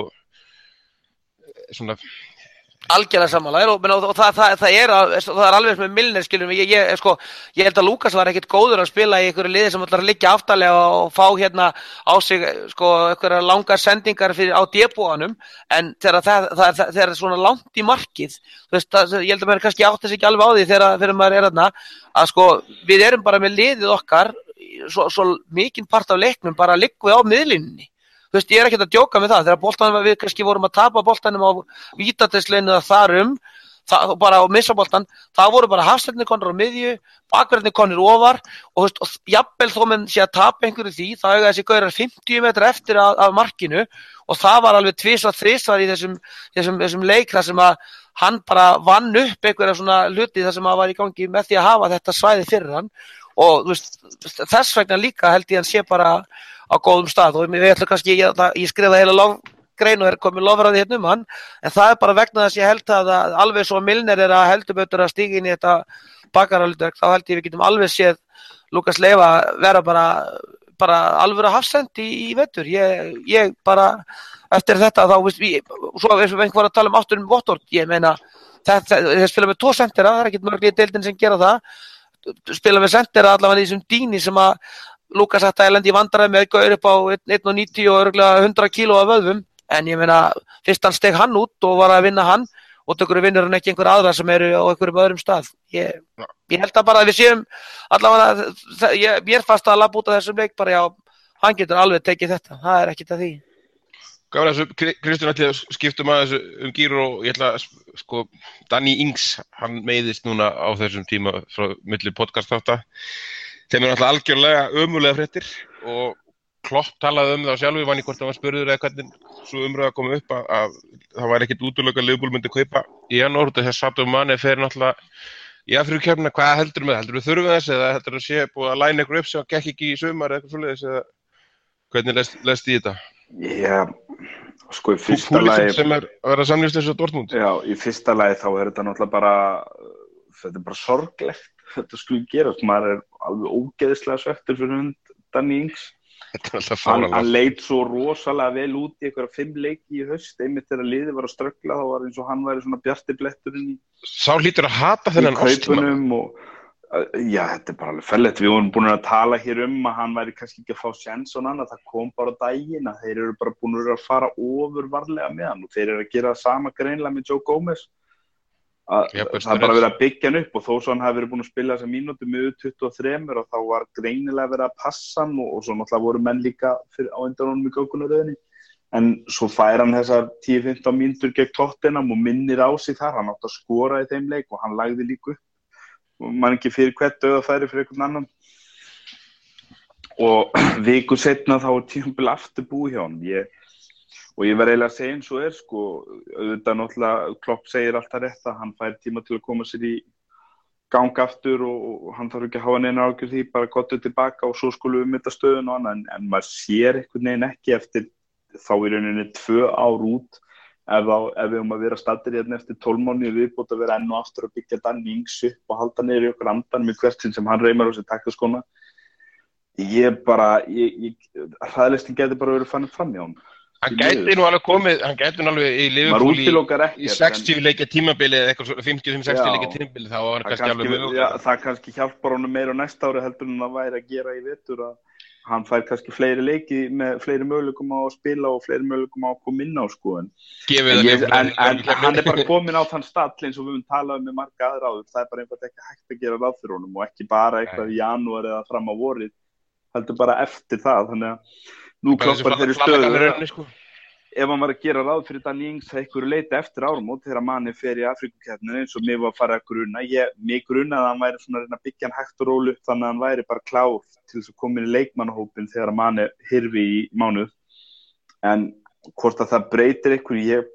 Speaker 1: svona.
Speaker 2: Algjörlega sammála, og, og það, það, það, er, það er alveg með Milner, skiljum, ég, ég, sko, ég held að Lukas var ekkit góður að spila í einhverju liði sem ætlar að liggja aftarlega og fá hérna á sig, sko, einhverja langar sendingar fyrir, á débúanum, en þegar það, það, það, það er svona langt í markið, þú veist, það, ég held að maður kannski átti sig ekki alveg á því þegar, þegar maður er þarna, að sko, við erum bara með liðið okkar, svo, svo mikinn part af leiknum bara liggum við á miðlínunni. Þú veist, ég er ekkert að djóka með það, þegar boltanum við kannski vorum að tapa boltanum á vítategsleinu eða þarum, það, bara á missa boltan, það voru bara hafsendinir konur á miðju, bakverðinir konur ofar, og þú veist, og jafnvel þó menn sé að tapa einhverju því, þá eiga þessi gaurar fimmtíu metra eftir af, af markinu, og það var alveg tvisvar, þrisvar í þessum, þessum, þessum leik, þar sem að hann bara vann upp einhverja svona hluti þar sem að var í gangi með því að hafa þetta svæði fyrir hann, og þú veist, þess vegna líka held ég hann sé bara á góðum stað, og við ætlum kannski, ég, ég skrifaði heila lofgrein og er komið lofraði hérna um hann, en það er bara vegna þess ég held að, að alveg svo Milner er að heldur betur að stíga inn í þetta bakaralutverk, þá held ég við getum alveg séð Lukas Leiva vera bara, bara alveg að hafsend í, í vetur, ég, ég bara, eftir þetta þá, veist við, svo eins og einhver var að tala um áttur um Watford, ég meina, þeir spila með tvo sentera, það er ekkert mörg í deildin sem gera það, spila með sentera allavega í þessum dýni sem að Lukas ætti að lendi í vandræði með gaur upp á einn komma níutíu og örugglega hundrað kíló af vöðvum, en ég meina fyrst hann steg hann út og var að vinna hann og tökur vinnur hann ekki einhver aðra sem eru á einhverjum öðrum stað. Ég, ég held að bara að við séum allavega, ég, mér fast að labba út af þessum leik bara, já, hann getur alveg tekið þetta, það er ekkert að því.
Speaker 1: Gáður þessu, Kristján ætli að skiptum að þessu um gíru og ég ætla að, sko, Danny Ings, hann meiðist núna á þessum tíma frá milli podcast þátta. Þeim er náttúrulega algjörlega ömulega fréttir og Klopp talaði um það sjálfur, vann í hvort það var spurður eða hvernig svo umræða kom upp að, að það var ekkit útiloka að Liverpool myndi kaupa í janúar, þess að Sadio Mane fer náttúrulega í Afríkukeppnina. Hvað heldur með, heldur við þurfum þess eða heldur það sé búið að læna ykkur upp sem gekk ekki í sumar eða eitthvað svoleiðis, eða hvernig lest, lest í þetta?
Speaker 3: Já, sko í fyrsta lagi
Speaker 1: sem er að vera samlýst eins og Dortmund.
Speaker 3: Já, í fyrsta lagi þá er þetta náttúrulega bara, þetta er bara sorglegt. Þetta skulle gerast, maður er alveg ógeðislega svektur fyrir hund Danny Ings. Hann, hann leit svo rosalega vel út í einhverja fimm leiki í haust, einmitt þegar liðið var að ströggla, þá var eins og hann væri svona bjarti bletturinn í
Speaker 1: Sá hlýtur að hata þennan
Speaker 3: kaupunum og já, þetta er bara alveg fellegt. Við vorum búin að tala hér um að hann væri kannski ekki að fá séns og annað, það kom bara á daginn að þeir eru bara búin að fara ofur varlega með hann og þeir eru að gera það sama greinlega með Joe Gomez. Að, það er bara verið að byggja hann upp og þó svo hann hafi verið búin að spila þessa mínútu með tuttugu og þrjú og þá var greinilega verið að passa hann og, og svo náttúrulega voru menn líka fyrir, á undan honum í gókunaröðinni, en svo fær hann þessar tíu til fimmtán mínútur gegn Tottenham og minnir á sig þar, hann átti að skora í þeim leik og hann lagði líka upp og man ekki fyrir hvert dauðafæri fyrir einhvern annan og viku seinna þá er tímabil aftur búið hjá hann. Ég Og ég var eiginlega að segja eins og er, sko, auðvitað náttúrulega Klopp segir alltaf rétt að hann fær tíma til að koma sér í gang aftur og, og hann þarf ekki að hafa neina ágjörð því, bara gottu tilbaka og svo skulum við mynda stöðun og annað, en, en maður sér einhvern veginn ekki eftir þá í rauninni tvö ár út ef, á, ef við um að vera staddir hérna eftir tólf mánuði viðbót að vera enn og aftur að byggja Danny Ings upp og halda niður í okkur andan með hvert sinn sem hann reymar á sér takkaskóna. Ég bara, ég, ég, hræðlistin geti bara verið fannir fram í hann.
Speaker 1: Hann gæti nú alveg komið, hann gæti nú alveg í Liverpool í, í sextíu leikja tímabili eða eitthvað fimmtíu til sextíu leikja tímabili, þá var hann kannski alveg mögulegur.
Speaker 3: Já, það kannski hjálpar honum meira á næsta ári heldur en það væri að gera í vetur að hann fær kannski fleiri leiki með fleiri möguleikum á að spila og fleiri möguleikum á að koma inn á, sko. En, en, ég, en, en hann er bara komin á þann stall eins og við höfum talað með marga aðra áður, það er bara einfalt ekki hægt að gera ráð fyrir honum og ekki bara eitthvað í janúar eða fram á vorið, heldur bara eftir það, þannig að nú kloppar þeirri stöðu sko. Ef hann var að gera ráð fyrir Danny Ings að einhverju leita eftir áramót þegar Mane fer í Afríkukeppnina eins og mér var að fara að gruna, ég, mig grunaði að hann væri svona að reyna að byggja hann hægt og rólu upp þannig að hann væri bara klár til þess að koma inn í leikmannahópinn þegar Mane hyrfi í mánuð en hvort að það breytir ykkur, ég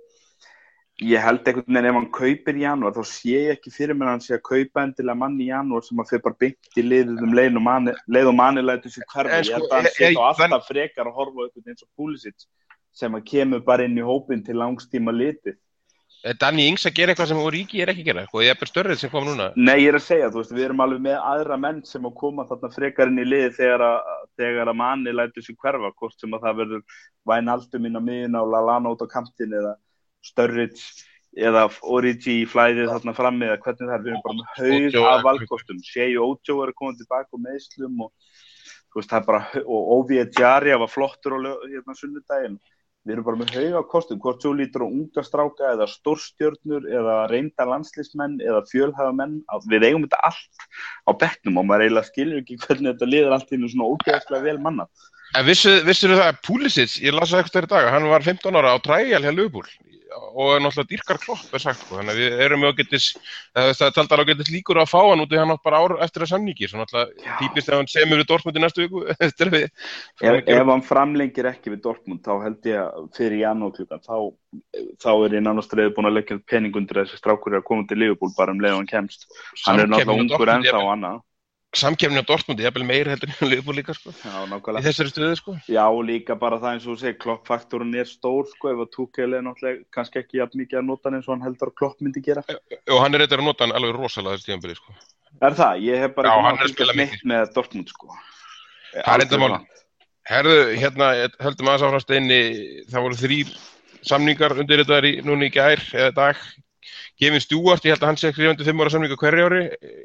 Speaker 3: Ég held einhvern veginn ef hann kaupir í janúar þá sé ég ekki fyrir mér að hann sé að kaupa endilega mann í janúar sem að fyrir bara beint í liðið um leið og manni, leið og manni lætur sér hverfa. Ég held að hann sé þá alltaf frekar að horfa upp eins og Pulisic sem að kemur bara inn í hópinn til langstíma litið.
Speaker 1: Danny Ings að gera eitthvað sem Origi er ekki að gera, og ég er bara störrið sem kom núna.
Speaker 3: Nei, ég er að segja, þú veist, við erum alveg með aðra menn sem að koma þarna frekar inn í liðið þegar að, þegar að manni lætur sér hverfa, hvort sem að það verður Wijnaldum inn á miðjuna og Lallana út á kantinn eða Sturridge eða Origi í flæðið þarna frammi eða hvernig það er, við erum bara með haug af valkostum. Shea Ojo er að koma tilbaka og meðslum og þú veist, það er bara, og Ovie Ejaria var flottur á hérna sunnudaginn. Við erum bara með haug af kostum, hvort svo lítur á unga stráka eða stórstjörnur eða reynda landsliðsmenn eða fjölhæfamenn, við eigum þetta allt á bekknum og maður eiginlega skilur ekki hvernig þetta liður allt í einu svona ógeðslega vel manna.
Speaker 1: En vissu, vissu það að Pulisic, ég las það eitthvað í dag, hann var fimmtán ára á trial hjá Liverpool og er náttúrulega dýrkar Klopp er sagt, þannig að við erum með ágætis, það taldi alveg ágætis líkur á að fá hann út í hann átt bara ár eftir að samningi, svo náttúrulega típist ef hann semur við Dortmund í næstu viku eftir við.
Speaker 3: Ef, ef hann framlengir ekki við Dortmund, þá held ég að fyrir janúar klukkan, þá, þá er ég nánast reiði búin að leggja pening undir þessi strákur að koma til Liverpool bara um leið og hann kemst. Hann er náttúrulega ungur ennþá og annað.
Speaker 1: Samkeppni á Dortmund, ég er meira heldur en Liverpool líka sko.
Speaker 3: Já, nákvæmlega.
Speaker 1: Í þessari stöðu sko.
Speaker 3: Já, líka bara það eins og þú segir, Klopp-faktorinn er stór sko, ef að Tuchel er náttúrulega kannski ekki jafn mikið að nota hann eins og hann heldur að Klopp myndi gera.
Speaker 1: Og hann er eitthvað að nota hann alveg rosalega þessi tímabili sko.
Speaker 3: Er það? Ég hef bara
Speaker 1: Já,
Speaker 3: ekki náttúrulega neitt með Dortmund sko.
Speaker 1: Það er eitthvað mál. Herðu, hérna, höldum aðeins áfram Steini, það voru þrír samningar undirritaðir í núna í gær eða dag. Kevin Stewart, ég held að hann sé skrifandi fimm ára samninga hverju ári.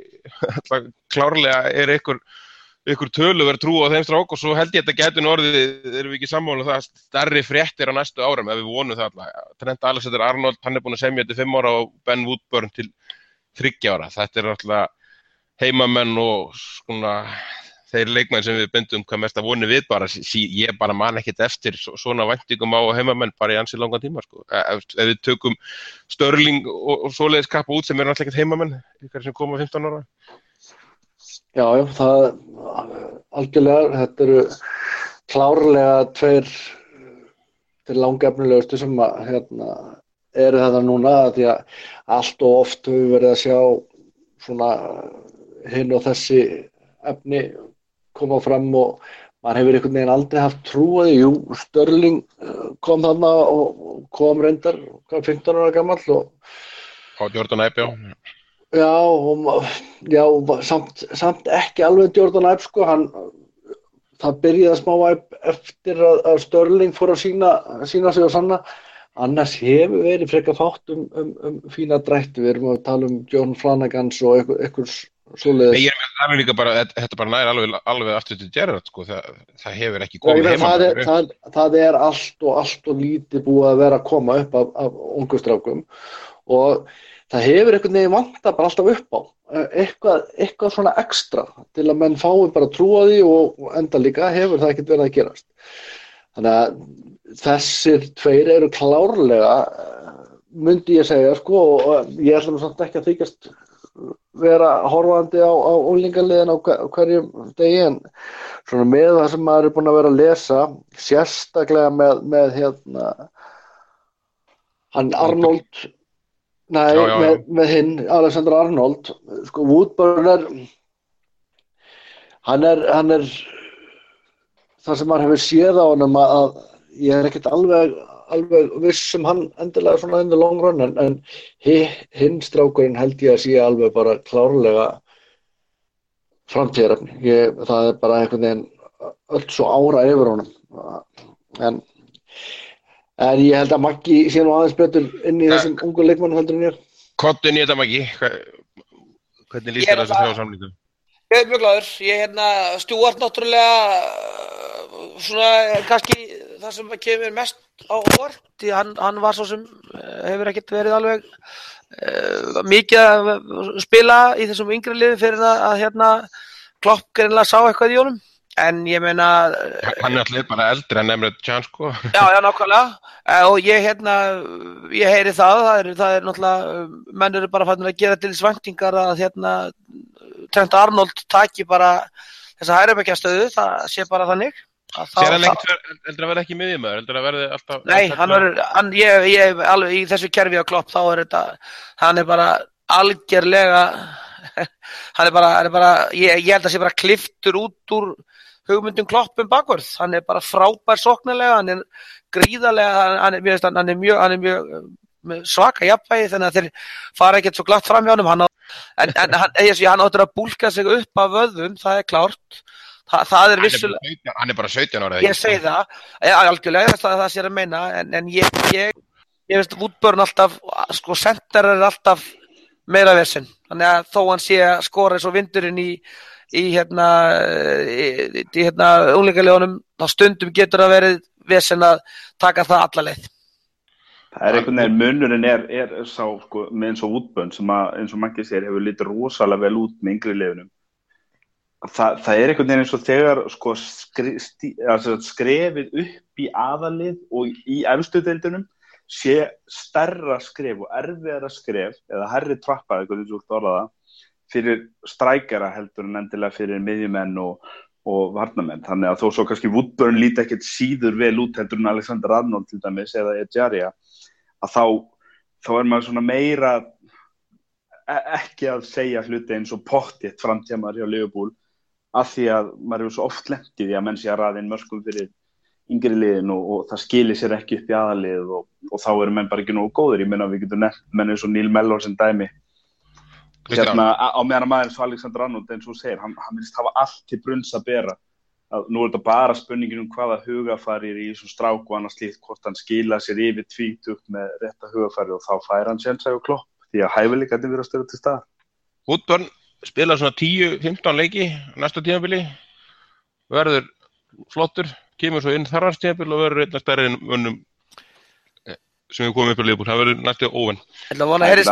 Speaker 1: Alltaf klárlega er ykkur, ykkur töluverð trú á þeim strák og svo held ég að þetta gæti orðið, erum við ekki sammála um það, stærri fréttir á næstu árum ef við vonum það alltaf. Trent Alexander-Arnold, hann er búinn að semja til fimm ára og Ben Woodburn til þriggja ára. Þetta er alltaf heimamenn og svona þeir leikmenn sem við bendum hvað mest að voni við bara, ég bara man ekkert eftir svona væntingum á heimamenn bara í ansi langan tíma sko. Ef, ef við tökum Störling og, og svoleiðis kappa út sem er alltaf ekkert heimamenn, ykkar sem koma fimmtán ára.
Speaker 4: Já, já, það algjörlega, þetta eru klárlega tveir til langefnilegustu sem að, hérna, eru þetta núna, því að allt og oft höfum við verið að sjá svona hinn og þessi efni koma fram og maður hefur einhvern veginn aldrei haft trú að því. Jú, Störling kom þarna og kom reyndar fimmtán ára gamall og
Speaker 1: á Jordan Ibe, já.
Speaker 4: Já, og, já samt, samt ekki alveg Jordan Ibe sko, hann það byrjaði smá Ibe eftir að, að Störling fór að sína, sína sig og sanna. Annars hefur verið frekar fátt um, um, um fína drætti, við erum að tala um John Flanagans og eitthvað, eitthvað svoleiðis.
Speaker 1: Nei, ég er með alveg líka bara, þetta bara nær alveg, alveg aftur til Gerrard, sko, það, það hefur ekki komið heima.
Speaker 4: Það er, það, það er allt og allt og lítið búið að vera að koma upp af, af ungu strákum og það hefur einhvern veginn vantað bara alltaf upp á, eitthvað, eitthvað svona ekstra til að menn fái bara trú á því og enda líka hefur það ekkert verið að gerast. Þannig að þessir tveir eru klárlega, myndi ég segja, sko, og ég ætla nú samt ekki að þykjast vera horfandi á, á unglingaliðin á hverjum degi, en svona með það sem maður er búinn að vera að lesa, sérstaklega með, með hérna, hann Arnold, nei, já, já. Með, með hinn, Alexander Arnold, sko, Woodburn er, hann er, hann er, það sem maður hefur séð á honum að, að ég er ekkert alveg, alveg viss sem hann endilega svona in the long run, en, en hinn strákurinn held ég að sé alveg bara klárlega framtíðarefni. Það er bara einhvern veginn öll svo ára yfir honum. En, en ég held að Maggi sé nú aðeins betur inn í þessum ungu leikmannum heldur en ég.
Speaker 1: Kottu inn í þetta Maggi, hvernig líst þér þessu þrjá samningum?
Speaker 2: Ég er mjög glaður, ég hérna Stewart náttúrulega svona kannski það sem kemur mest á óvart, því hann, hann var svo sem hefur ekkert verið alveg uh, mikið að spila í þessum yngri liði fyrir að, að hérna Klopp greinilega sá eitthvað í honum, en ég meina
Speaker 1: hann er alltaf bara eldri en Emre Can sko.
Speaker 2: Já, já, nákvæmlega, og ég hérna ég heyri það, það er, það er náttúrulega menn eru bara fannir að gera til svæntingar að hérna Trent Arnold taki bara þessa hægribekkjastöðu, það sé bara þannig.
Speaker 1: Sér hann ekkert heldur að verða ekki miðjumaður, heldur að verði alltaf...
Speaker 2: Nei, hann verður, hann, ég, ég, alveg í þessu kerfi á Klopp, þá er þetta, hann er bara algerlega, hann er bara, hann er bara, ég, ég held að sé bara klipptur út úr hugmyndum Klopp um bakvörð, hann er bara frábær sóknarlega, hann er gríðarlega, hann er mjög, hann er mjög, hann er mjög svaka jafnvægi, þannig að þeir fara ekkert svo glatt fram hjá honum, hann á, en, en hann, ég sé, hann áttur að búlka sig upp af vöðvum, það er klárt. Þa, það er vissulega...
Speaker 1: Hann er bara sautján ára.
Speaker 2: Ég segi það, algjörlega, það, það sér að meina, en, en ég, ég, ég veist, Woodburn alltaf, sko, center er alltaf meira vesinn. Þannig að þó hann sé að skora eins og vindurinn í, í hérna, í, í hérna, unglingarlegunum, þá stundum getur að verið vesinn að taka það alla leið.
Speaker 3: Það er einhvern veginn, munurinn er, er sá, sko, með eins og Woodburn, sem að, eins og Maggi segir, hefur litið rosalega vel út með yngri liðunum. Það, það er einhvern veginn eins og þegar sko, skri, stí, altså, skrefið upp í aðalið og í efstu deildunum sé stærra skref og erfiðara skref eða hærri trappa eitthvað eins og orðaða fyrir strækjara heldur en endilega fyrir miðjumenn og, og varnamenn. Þannig að þó svo kannski Woodburn líti ekkert síður vel út heldur en Alexander Arnold til dæmis eða Ejaria að þá, þá er maður svona meira ekki að segja hluti eins og pottitt framtíðamaður hjá Liverpool af því að maður hefur svo oft lent í því að menn sé að raða inn mörkum fyrir yngri liðin og, og það skilir sér ekki upp í aðalið og, og þá eru menn bara ekki nógu góðir. Ég meina við getum nefnt menn eins og Neil Mellor sem dæmi. Hérna, á meðan maður eins og Alexander Arnold eins og þú segir, hann, hann vilist hafa allt til brunns að bera. Að nú er þetta bara spurningin um hvaða hugafarir í þessum strák og annars slíkt, hvort hann skila sér yfir tvítugt með rétta hugafari og þá fær hann séns að Klopp því að hæfileikarnir vera að stöðu til stað.
Speaker 1: Woodburn spila svona tíu til fimmtán leiki næsta tímabili, verður flottur, kemur svo inn þar hans tímabil og verður einna stærri en mönnum sem við komum upp á Liverpool, það verður næstu óvenn.
Speaker 2: Þetta vona heyrðist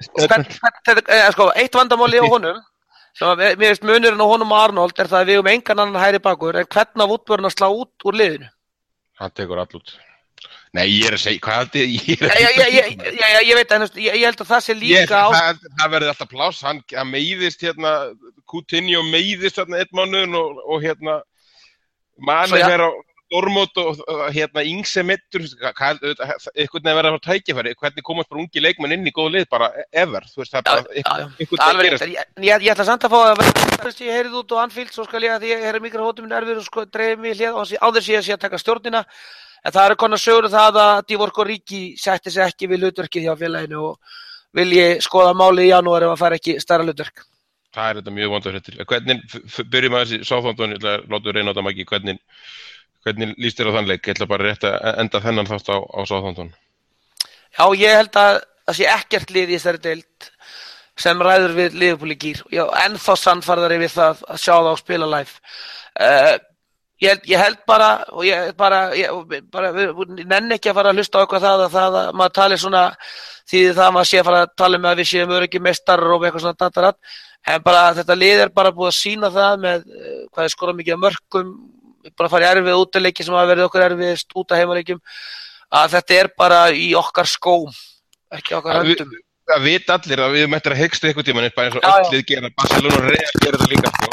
Speaker 2: maður, sko, eitt vandamáli á honum, sem að mér veist munurinn á honum og Arnold er það að við um engan annan hægri bakur, en hvernig á Woodburn að slá út úr liðinu?
Speaker 1: Hann tekur all út. Nei, ég er að segja, hvað er þetta? Ég,
Speaker 2: er ég, ég, ég, ég, ég veit að ég, ég held að það sé líka
Speaker 1: ég,
Speaker 2: á...
Speaker 1: Það, það verður alltaf pláss, hann, hann meiðist hérna, Coutinho meiðist hérna einn mánuðin og, og hérna, manni fer á Dormot og hérna Ingse mittur, einhvern veginn verður að fara tækifæri, hvernig komast bara ungi leikmenn inn í góð lið, bara ever, þú veist, það er bara einhvern veginn gerast.
Speaker 2: Ég ætla samt að fá að vera, ég heyrið út á Anfield, svo skal ég að því ég heyri mikrofótum minn erfir og sko dreifir mig hlið á þess ég sé að taka stjórnina. En það eru konar sögur það að Divock Origi setti sig ekki við hlutverkið hjá félaginu og vilji skoða málið í janúar ef hann fær ekki stærra hlutverk.
Speaker 1: Það er þetta mjög vondur hrettir. Hvernig, byrjum að þessi Southampton, ég ætla að láta reyna á þetta Maggi, hvernig, hvernig líst þér á þann leik? Ég ætla bara rétt að enda þennan þátt á, á Southampton. Já,
Speaker 2: ég held að það sé ekkert lið í þessari deild sem ræður við Liverpool í gír. Ég er ennþá sannfærðari við það að sjá það á spila live. Uh, Ég held, ég held bara, og ég bara, ég bara, við nenni ekki að fara að hlusta á eitthvað það að það að maður tali svona því það að maður sé að fara að tala með að við séum öryggi meistarar og eitthvað svona datarat, en bara þetta lið er bara búið að sína það með hvað er skorað mikið af mörkum, bara fara í erfið útileiki sem hafa verið okkur erfiðist út af heimaleikjum, að þetta er bara í okkar skóm, ekki okkar höndum.
Speaker 1: Það vita allir að við möttum að hegstu eitthvað tíma, bara eins og öll lið gera, Barcelona og Real gera þetta líka, sko.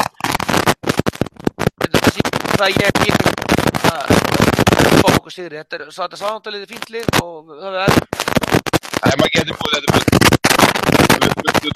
Speaker 2: Það ég ég að fá okkur sigri. Þetta er svo þetta Southampton er fínt lið og það er
Speaker 1: Það er maður getur búið þetta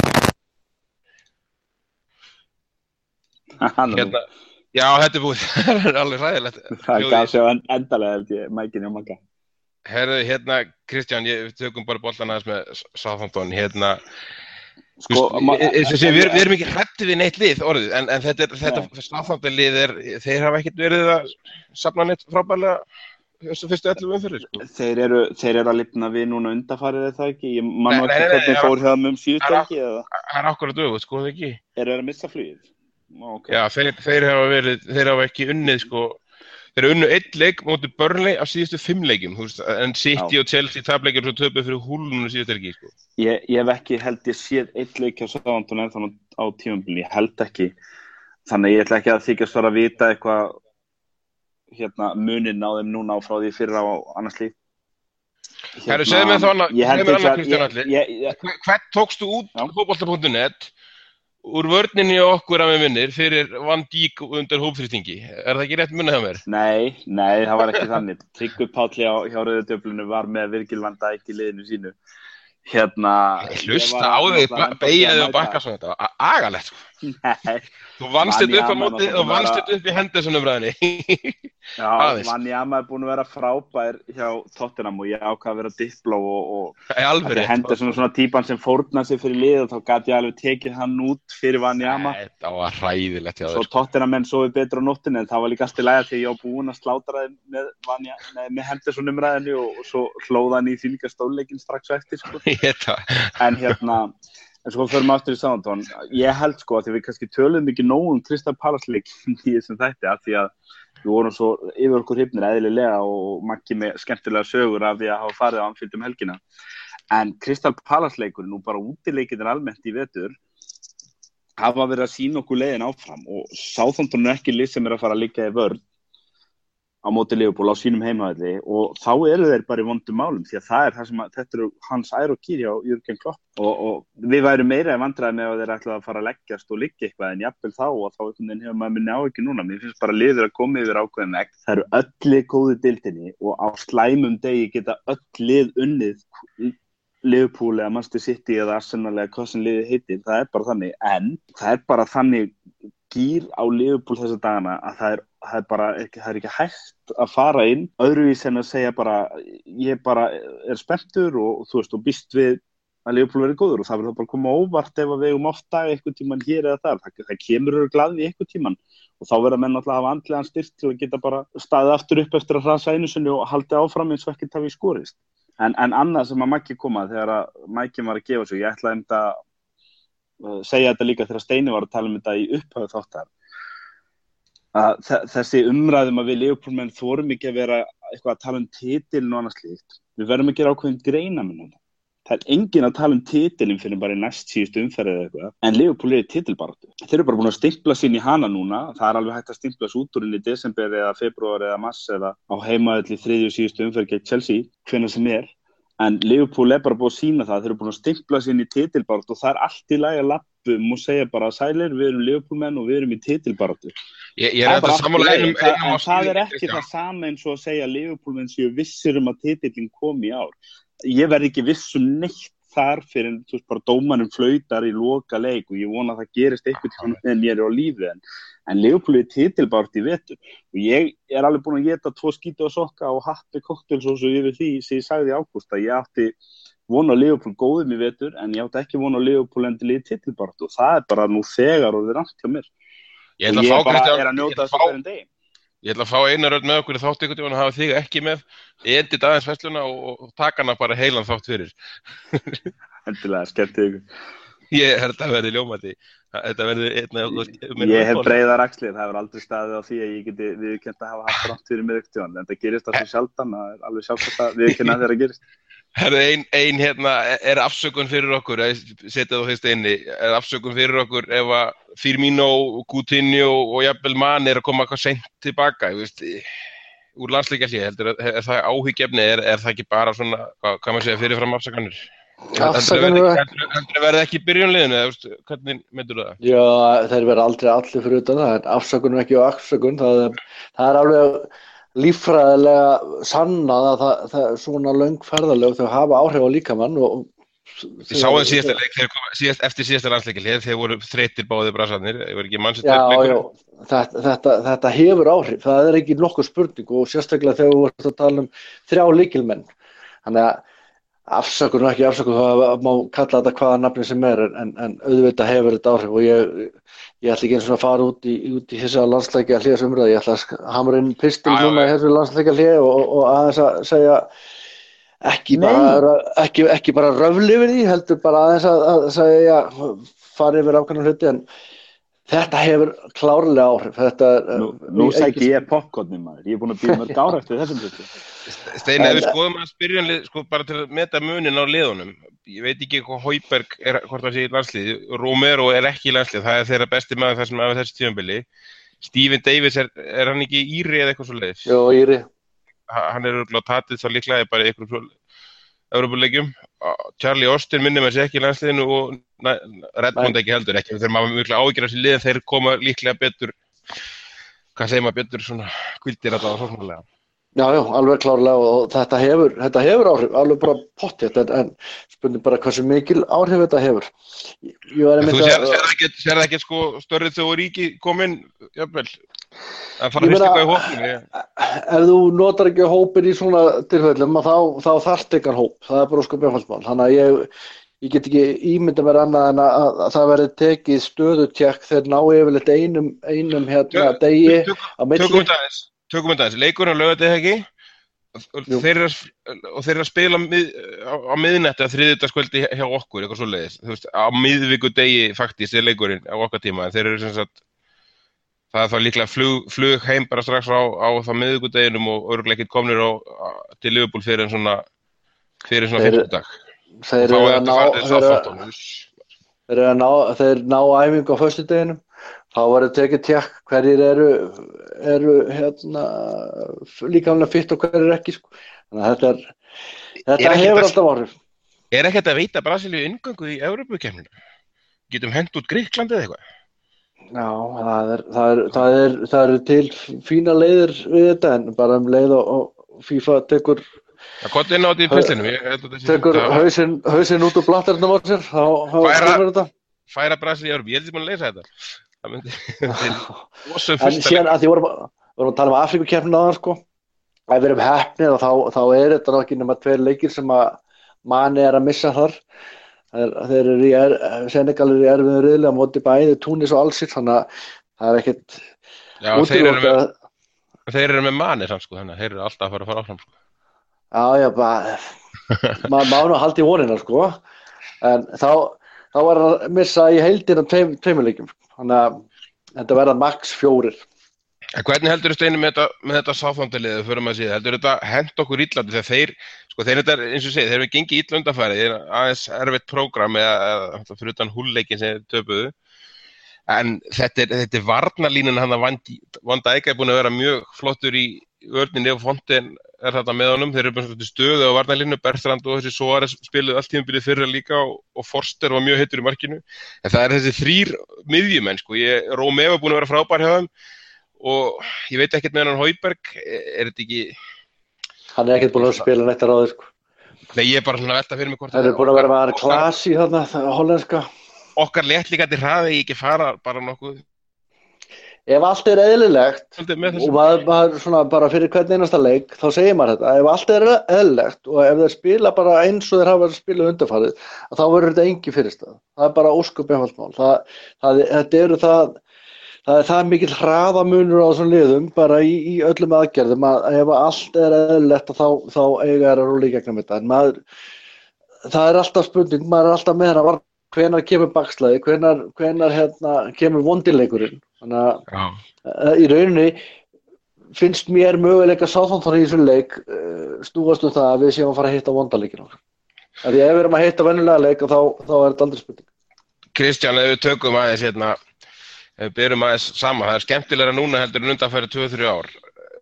Speaker 1: búið. Hérna, já, þetta er búið. Það er alveg hræðilegt.
Speaker 3: Það gaf sér endalega held ég mækinn hjá Magga.
Speaker 1: Herðu, hérna, Kristján, ég tökum bara boltan aðeins með Southampton, hérna Sko, við, við, við erum ekki hræddir við neitt lið orðið, en, en þetta, þetta Southampton lið er, þeir hafa ekkert verið að safna neitt frábærlega þessu fyrstu ellefu umferðir. Sko.
Speaker 3: Þeir eru, þeir eru að lifna við núna undanfarið eða það ekki, ég man ekki hvernig fór hjá um síðutelgi eða?
Speaker 1: Það er akkurat öfugt, sko, það ekki.
Speaker 3: Eru þeir að missa flugið?
Speaker 1: Okay. Já, þeir, þeir hafa verið, þeir hafa ekki unnið, sko, þeir eru unnu einn leik móti Burnley af síðustu fimm leikjum, þú veist, en City Já. Og Chelsea tapleikir svo töpuð fyrir húlunum síðustu helgi, sko.
Speaker 3: Ég, ég hef ekki held ég séð einn leik hjá Southampton ennþá á tímabilinu, ég held ekki, þannig ég ætla ekki að þykjast vera að vita eitthvað, hérna, muninn á þeim núna á frá því fyrra á annars líf.
Speaker 1: Herru, segðu mér þá annað, segðu mér annað Kristján Alli, hvern tókstu út fótbolta punktur net úr vörninni okkur að með minnir fyrir Van Dijk undir hópþrýstingi. Er það ekki rétt munnið hjá mér?
Speaker 3: Nei, nei, það var ekki þannig. Tryggvi Páll hjá, hjá Rauðu djöflinu var með Virgil van Dijk í liðinu sínu. Hérna...
Speaker 1: Hlusta á þig, beigjaði og bakka svona, þetta var agalegt, sko.
Speaker 3: Nei.
Speaker 1: Þú vannst þetta upp á móti og vannst þetta upp í Henderson-umræðinni.
Speaker 3: Já, Wanyama er búin að vera frábær hjá Tottenham og ég ákvað að vera Diplo og, og Henderson er svona típan sem fórnaði sig fyrir lið og þá gat ég alveg tekið hann út fyrir Wanyama.
Speaker 1: Nei, það var hræðilegt hjá þér.
Speaker 3: Svo Tottenham menn sofi betur á nóttinni en það var líka allt í lagi þegar ég var búin að slátra þeim með, með, með Henderson-umræðinni og, og svo hlóða hann í því líka stórleikinn strax eftir, sko. En hérna... En svo förum við aftur í Southampton. Ég held sko að því við kannski töluðum ekki nóg um Crystal Palace-leikinn í þessum þætti af því að við vorum svo yfir okkur hrifnir eðlilega og Maggi með skemmtilega sögur af því að hafa farið á Anfield um helgina. En Crystal Palace-leikurinn og bara útileikirnir almennt í vetur hafa verið að sýna okkur leiðin áfram og Southampton er ekki lið sem er að fara að liggja í vörn á móti Liverpool á sínum heimavelli og þá eru þeir bara í vondum málum því að það er það sem að, þetta eru hans ær og kýr hjá Jürgen Klopp og, og við værum meira í vandræði með að þeir ætlaðu að fara að leggjast og liggja eitthvað en jafnvel þá og þá einhvern veginn hefur maður minni á ekki núna, mér finnst bara liður að koma yfir ákveðin vegg, það eru öll lið góðu deildinni og á slæmum degi geta öll lið unnið Liverpool eða Manchester City eða Arsenal eða hvað sem liðið heitir, það er bara þannig en það er bara þannig gýr á Liverpool þessa dagana að það er, það er bara ekki, það er ekki hægt að fara inn öðruvís en að segja bara ég bara er spenntur og þú veist og býst við að Liverpool verið góður og það verður bara að koma óvart ef að við um ofta einhvern tíman hér eða þar það, það kemur eru glaði einhvern tíman og þá verða menn alltaf að hafa andlegan styrk til að geta bara staðið aftur upp eftir að hrasa einu sinni og haldið áfram eins og ekkert hafi skorist en, en annað sem að Maggi koma þegar að Maggi var að gefa svo ég ætlaði um þetta segja þetta líka þegar Steini var að tala um þetta í upphafið þáttar að þessi umræðum að við Liverpool-menn þorum ekki að vera eitthvað að tala um titilin og annað slíkt við verðum að gera ákveðin greinarmun það er enginn að tala um titilin fyrir bara í næst síðustu umferð eða eitthvað en Liverpool er í titilbaráttu þeir eru bara búin að stimpla sín í hana núna það er alveg hægt að stimpla út úr inn í desember eða febrúar eða mars eða á heimavelli þriðju síðustu umferð gegn Chelsea hvenær sem er en Liverpool er bara búin að sína það, þeir eru búin að stimpla sér inn í titilbaráttu og það er allt í lagi að lappum og segja bara sælir, við erum Liverpool-menn og við erum í titilbaráttu.
Speaker 1: Ég, ég er þetta sammála einum
Speaker 3: einum en það er ekki það sama eins og að segja að Liverpool-menn séu vissir um að titilin komi í ár. Ég verð ekki viss um neitt þar fyrir þú veist bara dómarinn flautar í loka leik og ég vona að það gerist eitthvað en ég er á lífi en en Liverpool er titilbaráttu í vetur og ég er alveg búin að geta tvo skítu og sokka og happi koktelsósu yfir því sem ég sagði í ágúst að ég átti vona á Liverpool góðum í vetur en ég átti ekki vona á Liverpool endilega í titilbaráttu og það er bara nú þegar og það er rangt hjá mér
Speaker 1: ég
Speaker 3: og ég
Speaker 1: bara
Speaker 3: Kristján, er að njóta þess að hverjum degi
Speaker 1: Ég ætla að fá Einar Örn með okkur í þátt einhvern tímann og hafa þig ekki með endið aðeins fæsluna og, og taka hana bara heilan þátt fyrir
Speaker 3: Endilega, skemmtið ykkur
Speaker 1: Ég held að verði ljómandi Þetta verði einna
Speaker 3: Ég hef breiðar axlir, það hefur aldrei staðið á því að ég geti viðurkennt að hafa haft rátt fyrir miðvikstjóðan en það gerist alltaf sjaldan, það er alveg sjálfsagt að viðurkenna þegar það gerist
Speaker 1: Herðu, ein, ein hérna, er afsökun fyrir okkur, setja þú fyrst inni, er afsökun fyrir okkur ef að Firmino, Coutinho og jafnvel Mane er að koma eitthvað seint tilbaka, ég veist, úr landsleikjahlé, heldur, er, er það áhyggjefni, er, er það ekki bara svona, hvað, hvað maður segja, fyrirfram afsökanir?
Speaker 4: Afsökanir?
Speaker 1: Heldur það verði ekki í byrjunliðinu, eða hvernig myndur það?
Speaker 4: Já, þeir verða aldrei allir fyrir utan það, en afsökun er ekki á afsökun, það er, það er alveg líffræðilega sannað að það, það svona löng ferðalög þau hafa áhrif á líkamann og
Speaker 1: Ég sá það síðasta leik síðast, eftir síðasta landsleikjahlé þeir voru þreyttir báðir brasarnir ég var ekki mannsett
Speaker 4: Já, já, þetta, þetta, þetta hefur áhrif, það er ekki nokkuð spurning og sérstaklega þegar við vorum að tala um þrjá lykilmenn þannig að afsökun og ekki afsökun það má kalla þetta hvaða nafni sem er en, en auðvitað hefur þetta áhrif og ég, ég ætla ekki eins og að fara út í, út í þessa landsleikjahlésumræðu, ég ætla að hamra inn pistil núna í þessu landsleikjahlé og, og aðeins að segja ekki bara, ekki, ekki bara röfli yfir því, heldur bara aðeins að, að segja fara yfir ákveðna hluti en þetta hefur klárlega áhrif. Þetta,
Speaker 3: nú nú sæki ég popcorni maður, ég er búin að býða mörg ára eftir þessum hluti.
Speaker 1: Steini, ef við skoðum að spyrjanlið, sko bara til að meta munin á liðunum, ég veit ekki hvað Højbjerg er, hvort það sé í landslið, Romero er ekki í landslið, það er þeirra besti maður þar sem af þessi tímabili. Steven Davis, er, er hann ekki Íri eða eitthvað svo leiðis?
Speaker 4: Jó, Íri.
Speaker 1: Hann er örugglega tatið svo líklega bara í einhverjum Evrópuleikjum Charlie Austin minnir með sér ekki í landsliðinu og Redmond ekki heldur ekki þegar maður mjög áhyggjur af sér liðin þeir koma líklega betur hvað segir maður betur svona kvildir að það var svolítið
Speaker 4: Já, já, alveg klárlega og þetta hefur, þetta hefur áhrif, alveg bara pottþétt en, en spurning bara hversu mikil áhrif þetta hefur. Ég, ég var einmitt
Speaker 1: Þú
Speaker 4: að...
Speaker 1: sér það ekki, sér það ekki sko störrið þegar ríki komin, jafnvel, að fara fyrst eitthvað í hópinu? Ég...
Speaker 4: Ef þú notar ekki hópin í svona tilfellum, þá, þá þarft ekki hóp, það er bara sko befalsmál. Þannig að ég, ég get ekki ímynda mér annað en að, að, að það verði tekið stöðutjekk þegar ná yfirleitt einum, einum hérna degi á milli.
Speaker 1: Tökum við það, leikurinn lögðu þetta ekki og þeir eru og þeir eru að spila mið, á, á miðnætti að þriðjudagskvöldi hjá okkur, eitthvað svoleiðis, þú veist, á miðvikudegi faktist er leikurinn á okkar tíma, en þeir eru sem sagt, það er þá líklega flug, flug heim bara strax á, á það miðvikudeginum og örugglega ekkert komnir á, á, til Liverpool fyrir en svona, fyrir svona fimmtudag.
Speaker 4: Þeir eru að ná, þeir eru að ná, þeir ná æfingu á föstudeginum. Þá verður tekið tjekk hverjir eru, eru hérna, líkamlega fitt og hverjir ekki. Sko. Þannig að þetta, er, þetta er hefur alltaf áhrif.
Speaker 1: Er ekki þetta að veita Brasilíu inngöngu í Evrópukeppninu? Getum hent út Grikkland eða eitthvað?
Speaker 4: Já, það er, það er, það er, það eru til fína leiðir við þetta en bara um leið og, og FIFA tekur...
Speaker 1: Það gott inn á þetta í pislinu.
Speaker 4: Tekur hausinn, hausinn út úr blattarnum á sér, þá skrifur þetta.
Speaker 1: Færa Brasilíu í Evrópu, ég er ekki búin að leysa þetta. Það myndi,
Speaker 4: en síðan að því vorum, vorum að tala um Afríkukeppnina áðan sko ef við erum heppnir og þá, þá er þetta ekki nema tveir leikir sem að Mane er að missa þar þeir, þeir eru í er, Senegal eru í erfiðum riðli á móti bæði Túnis og Alsir þannig að það er ekkert
Speaker 1: Já, þeir eru, með, að... þeir eru með Mane samt sko þannig að þeir eru alltaf að fara að fara áfram sko
Speaker 4: Já, já, bara maður má nú að halda í vonina sko en þá, þá var að missa í heildina tveim, tveimur leikjum Þannig að þetta verða max fjórir.
Speaker 1: En hvernig heldur þú Steini með þetta, með þetta Southampton-liðið fyrir maður síðan? Heldur þetta hent okkur illandi þegar þeir, sko þeir þetta, eins og segið, þeir eru gengið illa undanfæri, þeir eru aðeins erfitt prógram eða fyrir utan húlleikin sem þeir töpuðu. En þetta er, þetta er varnarlínan hann að Van Dijk er búin að vera mjög flottur í vörninni og Fonten er þetta með honum. Þeir eru búin að stöðu á varnarlínu, Bertrand og þessi Suárez spiluðu allt tímabilið fyrra líka og, og Forster var mjög heitur í markinu. En það er þessi þrír miðjumenn, sko. Ég, Romeo er búin að vera frábær hjá þeim og ég veit ekkert með hann Højbjerg, er þetta ekki...
Speaker 4: Hann er ekkert búin að spila neitt að ráði, sko.
Speaker 1: Nei, ég er bara svona að velta fyrir mig hvort...
Speaker 4: Það er búin að vera með hann klasi þarna, hollenska.
Speaker 1: Okkar léttlikandi hraði ekki fara bara nokkuð.
Speaker 4: Ef allt er eðlilegt og maður, maður svona bara fyrir hvern einasta leik þá segir maður þetta, ef allt er eðlilegt og ef þeir spila bara eins og þeir hafa spilað undanfarið, þá verður þetta engin fyrirstað. Það er bara ósköp einfalt mál. Það, það, þetta eru það, það er það mikill hraðamunur á þessum liðum bara í, í öllum aðgerðum að ef allt er eðlilegt þá, þá eiga er að rúla í gegnum þetta. En maður, það er alltaf spurning, maður er alltaf með hana hvenær kemur bakslagi, hvenær, hvenær hérna, kemur vondileikurinn. Þannig að uh, í rauninni finnst mér möguleika Southampton í þessu leik uh, snúast um það að við séum að fara að hitta vondaleikin okkur. Því ef við erum að hitta venjulega leik þá, þá er þetta aldrei spurning.
Speaker 1: Kristján, ef við tökum aðeins hérna, ef við berum aðeins saman, það er skemmtilegra núna heldur en undanfæri tvö til þrjú ár.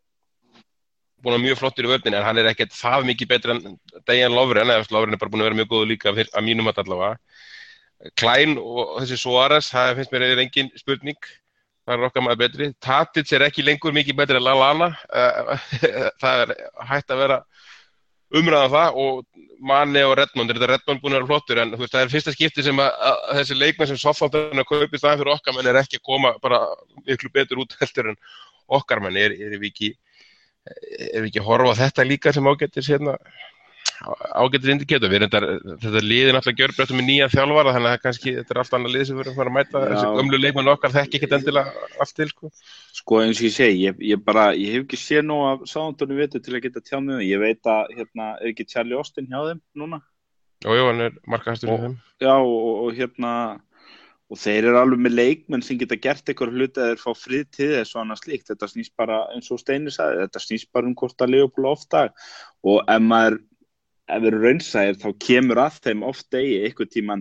Speaker 1: Búin að mjög flottur í vörninni en hann er ekkert það mikið betri en Dejan Lovren, eða Lovren er bara búin að vera mjög góður líka fyrir, að mínum að allavega. Klein og þessi Suárez, það finnst mér er engin spurning. Það er okkar maður betri. Tadic er ekki lengur mikið betri en Lallana. Það er hægt að vera umræðan það og Mane og Redmond, er þetta Redmond búin að vera flottur en þú veist, það er fyrsta skipti sem að, að þessi leikmenn sem Southampton að kaupa í staðinn fyrir okkar menn er ekki að koma bara miklu betur út heldur en okkar menn er, er við ekki er við ekki að horfa á þetta líka sem ágættir hérna ágættir indiketur. Við reyndar, þetta liðin alltaf gjörbreyttum með nýja þjálfara þannig að kannski þetta er allt annað lið sem við erum að fara að mæta. Þessi gömlu leikmenn okkar þekki ekkert endilega allt til sko.
Speaker 3: Sko eins og ég segi, ég, ég bara ég hef ekki séð nú af Southampton vitu til að geta tjáð mig. Ég veit að hérna er ekki Charlie Austin hjá þeim núna.
Speaker 1: Jú, jú, hann er markahæstur hjá þeim.
Speaker 3: Já, og, og hérna og þeir eru alveg með leikmenn sem geta gert eitthvað hluti að þeir fá frið til þess og annað slíkt. Þetta snýst bara eins og Steini sagði, þetta snýst bara um hvort að Liverpool ofta og ef maður ef við erum raunsæðir þá kemur að þeim oft degi einhvern tímann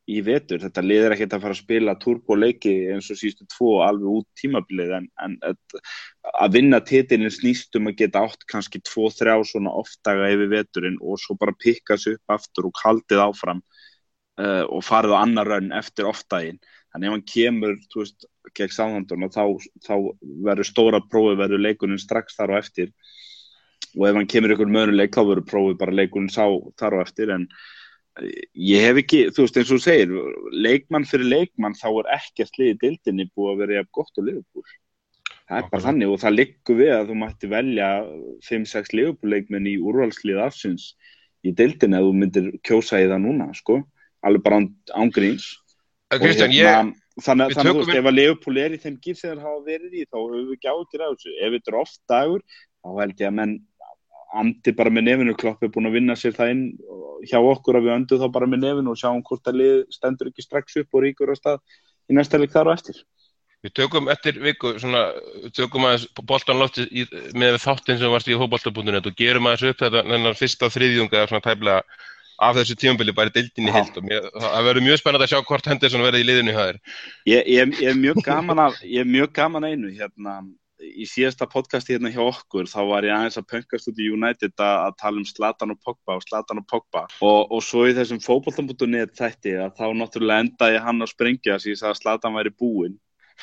Speaker 3: í vetur. Þetta lið er ekkert að fara að spila turboleiki eins og síðustu tvo alveg út tímabilið en, en að vinna titilin snýst um að geta átt kannski tvo, þrjá svona off-daga yfir veturinn og svo bara pikka sig upp aftur og haldið áfram uh, og farið á annar raun eftir off-daginn. Þannig ef hann kemur, þú veist, gegn Southampton og þá, þá verður stóra prófið verður leikurinn strax þar á eftir og ef hann kemur ykkur möguleik þá verður prófið bara leikurinn sá þar á eftir en ég hef ekki, þú veist eins og þú segir, leikmann fyrir leikmann þá er ekkert lið í deildinni búið að vera jafn gott og Liverpool. Það er bara þannig og það liggur við að þú mætti velja fimm sex Liverpool leikmenn í úrvalslið ársins í deildinni að þú myndir kjósa í það núna, sko, alveg bara án gríns.
Speaker 1: Kristján,
Speaker 3: hérna,
Speaker 1: ég
Speaker 3: þannig að þú veist,
Speaker 1: við...
Speaker 3: ef að Liverpool er í þeim gír sem þeir hafa verið í þá höfum við ekki áhyggjur af þessu. Ef þetta er oft dagur þá held ég að menn andi bara með nefinu. Klopp er búin að vinna sér það inn hjá okkur að við öndum þá bara með nefinu og sjáum hvort að lið stendur ekki strax upp og ríkur á stað í næsta leik þar á eftir.
Speaker 1: Við tökum eftir viku svona, tökum aðeins boltan lofti í, með þáttinn sem varst í fótbolta punktur net og gerum aðeins upp þetta þennan fyrsta þriðjunga svona tæplega af þessu tímabili bara í deildinni í heild og mér, það verður mjög spennandi að sjá hvort Henderson verði í liðinu hjá þér.
Speaker 3: Ég, ég, ég er mjög gaman að ég er mjög gaman að einu hérna í síðasta podcasti hérna hjá okkur þá var ég aðeins að pönkast út í United að, að tala um Zlatan og Pogba og Zlatan og Pogba og, og svo í þessum fótbolta punktur net þætti að þá náttúrulega endaði hann að sprengja þess að ég sagði að Zlatan væri búinn.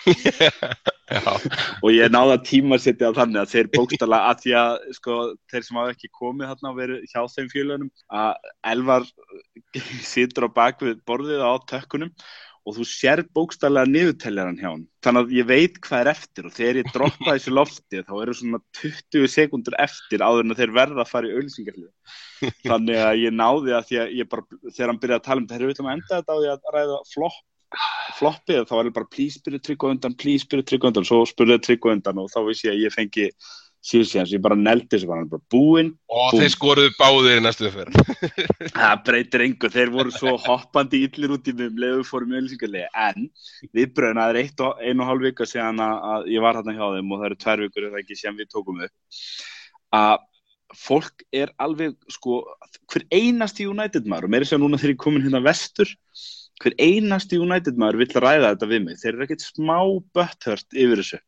Speaker 3: Og ég náði að tímasetja þannig að þeir bókstaflega að því að sko, þeir sem hafa ekki komið þarna og verið hjá þeim félögunum að Elvar situr á bak við borðið á tökkunum og þú sér bókstaflega niðurteljaran hjá hann þannig að ég veit hvað er eftir og þegar ég droppa þessu lofti þá eru svona tuttugu sekúndur eftir áður en þeir verða að fara í auglýsingarhlið þannig að ég náði að því að ég bara þegar hann byrjaði að tala um þetta, þeir eru að enda þetta á því að ræða flopp floppið, þá var ég bara please byrja trygg og undan, please byrja trygg og undan svo spurði trygg og undan og þá vissi ég að ég fengi síðan, ég bara neldi þessu bara, bara búinn
Speaker 1: og þeir skoruðu báðir í næstu ferð.
Speaker 3: Það breytir engu, þeir voru svo hoppandi illir út í mig um leið við fórum í auglýsingarliði en viðbrögðin að það er eitt og einu og hálf vika síðan að ég var þarna hjá þeim og það eru tvær vikur eða ekki sem við tókum upp að fólk er alveg sko, hver einasti United maður og meira sér núna þegar ég komin hérna vestur hver einasti United maður vill ræða þetta við mig. Þeir eru ekkert smá butthurt yfir þessu.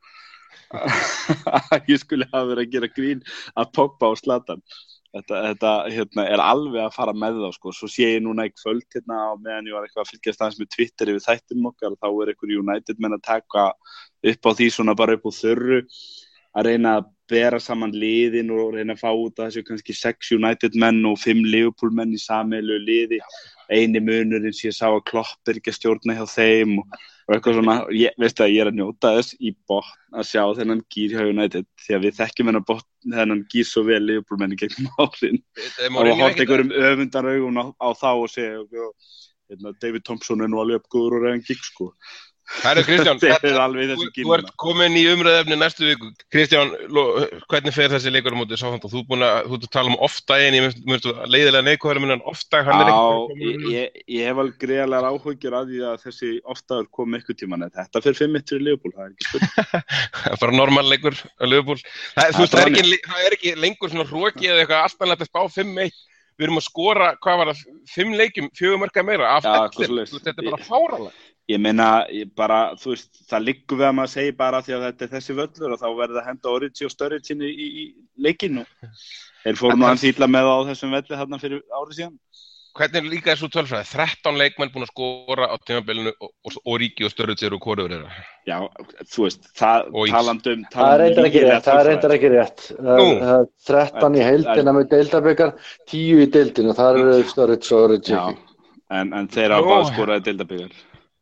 Speaker 3: Ég skulle hafa verið að gera grín að Pogba og Zlatan. Þetta, þetta hérna, er alveg að fara með þá. Sko. Svo sé ég núna í kvöld hérna á meðan ég var eitthvað að fylgjast aðeins með Twitter yfir þættinum okkar og þá er einhver United menn að taka upp á því svona bara upp á þurru að reyna að bera saman liðin og reyna að fá út að þessu kannski sex United menn og fimm Liverpool menn í sameiginlegu liði. Eini munurinn sem ég sá að Klopp er ekki að stjórna hjá þeim og, og eitthvað svona, ég, veistu að ég er að njóta þess í botn að sjá þennan gír hjá United því að við þekkjum hennar botn þennan gír svo vel Liverpool menni gegnum árin og að horta einhverjum öfundar augun á, á þá og segja hérna, David Thompson er nú alveg uppgóður og reyðan gík sko.
Speaker 1: Herru Kristján,
Speaker 3: þú,
Speaker 1: þú ert komin í umræðefni næstu viku. Kristján, hvernig fer þessi leikur á móti Southampton? Þú er búin að, þú ert að tala um off-daginn, ég myndi leiðilega neikvæður minna en off-dag, hann er
Speaker 3: ekki... Já, ég, ég hef alveg greiðlegar áhyggjur að því að þessi off-dagur kom eitthvað tíman, en þetta fer fimm eitt fyrir Liverpool, það er ekki spurning.
Speaker 1: Bara normal leikur á Liverpool. Það, þú veist, það er ekki, það er ekki lengur svona hroki eða eitthvað alltaf að spá fimm eitt. Við erum að skora, hvað var það, fimm leikjum, fjögur mörka meira af ellefu. Þetta er bara fáralega.
Speaker 3: Ég meina, ég bara, þú veist, það liggur við að maður segi bara því að þetta er þessi völlur og þá verður það henda Origi og Sturridge inn í, í, í leikinu. Þeir fóru nú að fýla með á þessum velli þarna fyrir árið síðan.
Speaker 1: Hvernig líka er svo tölfræði? þrettán leikmenn búin að skora á tímabilinu og, og Origi og Sturridge eru hvorugur þeirra.
Speaker 3: Já, þú veist, það talandum...
Speaker 4: Það er reyndar ekki rétt, það er reyndar ekki rétt. þrettán í heildina með deildabikar, tíu í deildinu, það eru Sturridge og Origi.
Speaker 3: Já, en, en þeir hafa bara skoraði deildabikar.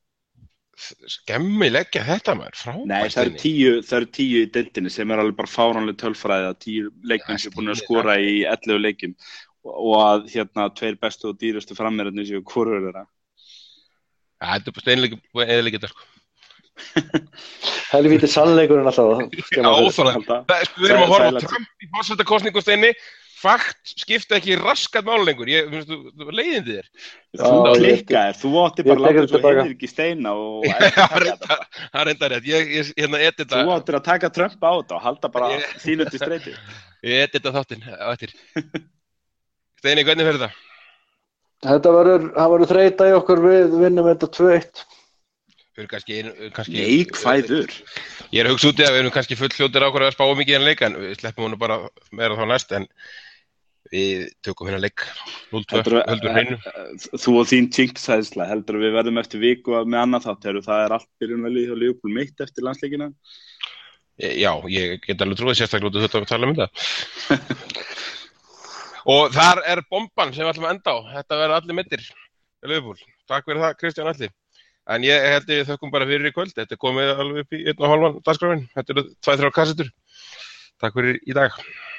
Speaker 1: Skemmi leggja þetta maður frábært.
Speaker 3: Nei, það eru tíu, það eru tíu í deildinni sem er alveg bara fáránleg tölfræði að tíu leikmenn sem er búin að skora í ellefu leikjum og að hérna tveir bestu og dýrustu frammeirarnir séu hvorugur þeirra.
Speaker 1: Ja, þetta er bara steinleikið eðilegið þetta sko.
Speaker 4: Helvíti sannleikurinn alltaf.
Speaker 1: Já, óþarlega. Við erum að horfa á Trump í forsetakosningu steini. Fakt skipta ekki raskat máli lengur. Ég finnst þú var leiðindi þér.
Speaker 3: Þú klikkaðir, þú átti bara að láta svo heiðir ekki steina og
Speaker 1: það er enda rétt. Ég ég hérna edita.
Speaker 3: Þú áttir að taka Trump á þetta og halda bara þínu til streyti.
Speaker 1: Ég edita þáttinn á eftir. Steini, hvernig fer þetta?
Speaker 4: Þetta verður, það verður þreyta í okkur við vinnum þetta tvö eitt.
Speaker 1: Við erum kannski, kannski
Speaker 3: Neikvæður.
Speaker 1: Ég er að hugsa út í að við erum kannski full fljótir á okkur að spá mikið í hann leik en við sleppum honum bara meira þá næst en við tökum hérna leik núll tvö, höldur hreinu.
Speaker 3: Þú og þín jinx-hæðsla, heldur við verðum eftir viku með annað þátt, heru, það er allt byrjunvelið hjá Liverpool meitt eftir landsleikina?
Speaker 1: Já, ég get alveg trúið sérstaklega út af þetta að tala um þetta. Og þar er bomban sem við ætlum að enda á. Þetta verður allir meiddir í Liverpool. Takk fyrir það, Kristján Atli. En ég held ég þökkum bara fyrir í kvöld. Þetta er komið alveg upp í einn og hálfan dagskráin. Þetta eru tvær, þrjár kassettur. Takk fyrir í dag.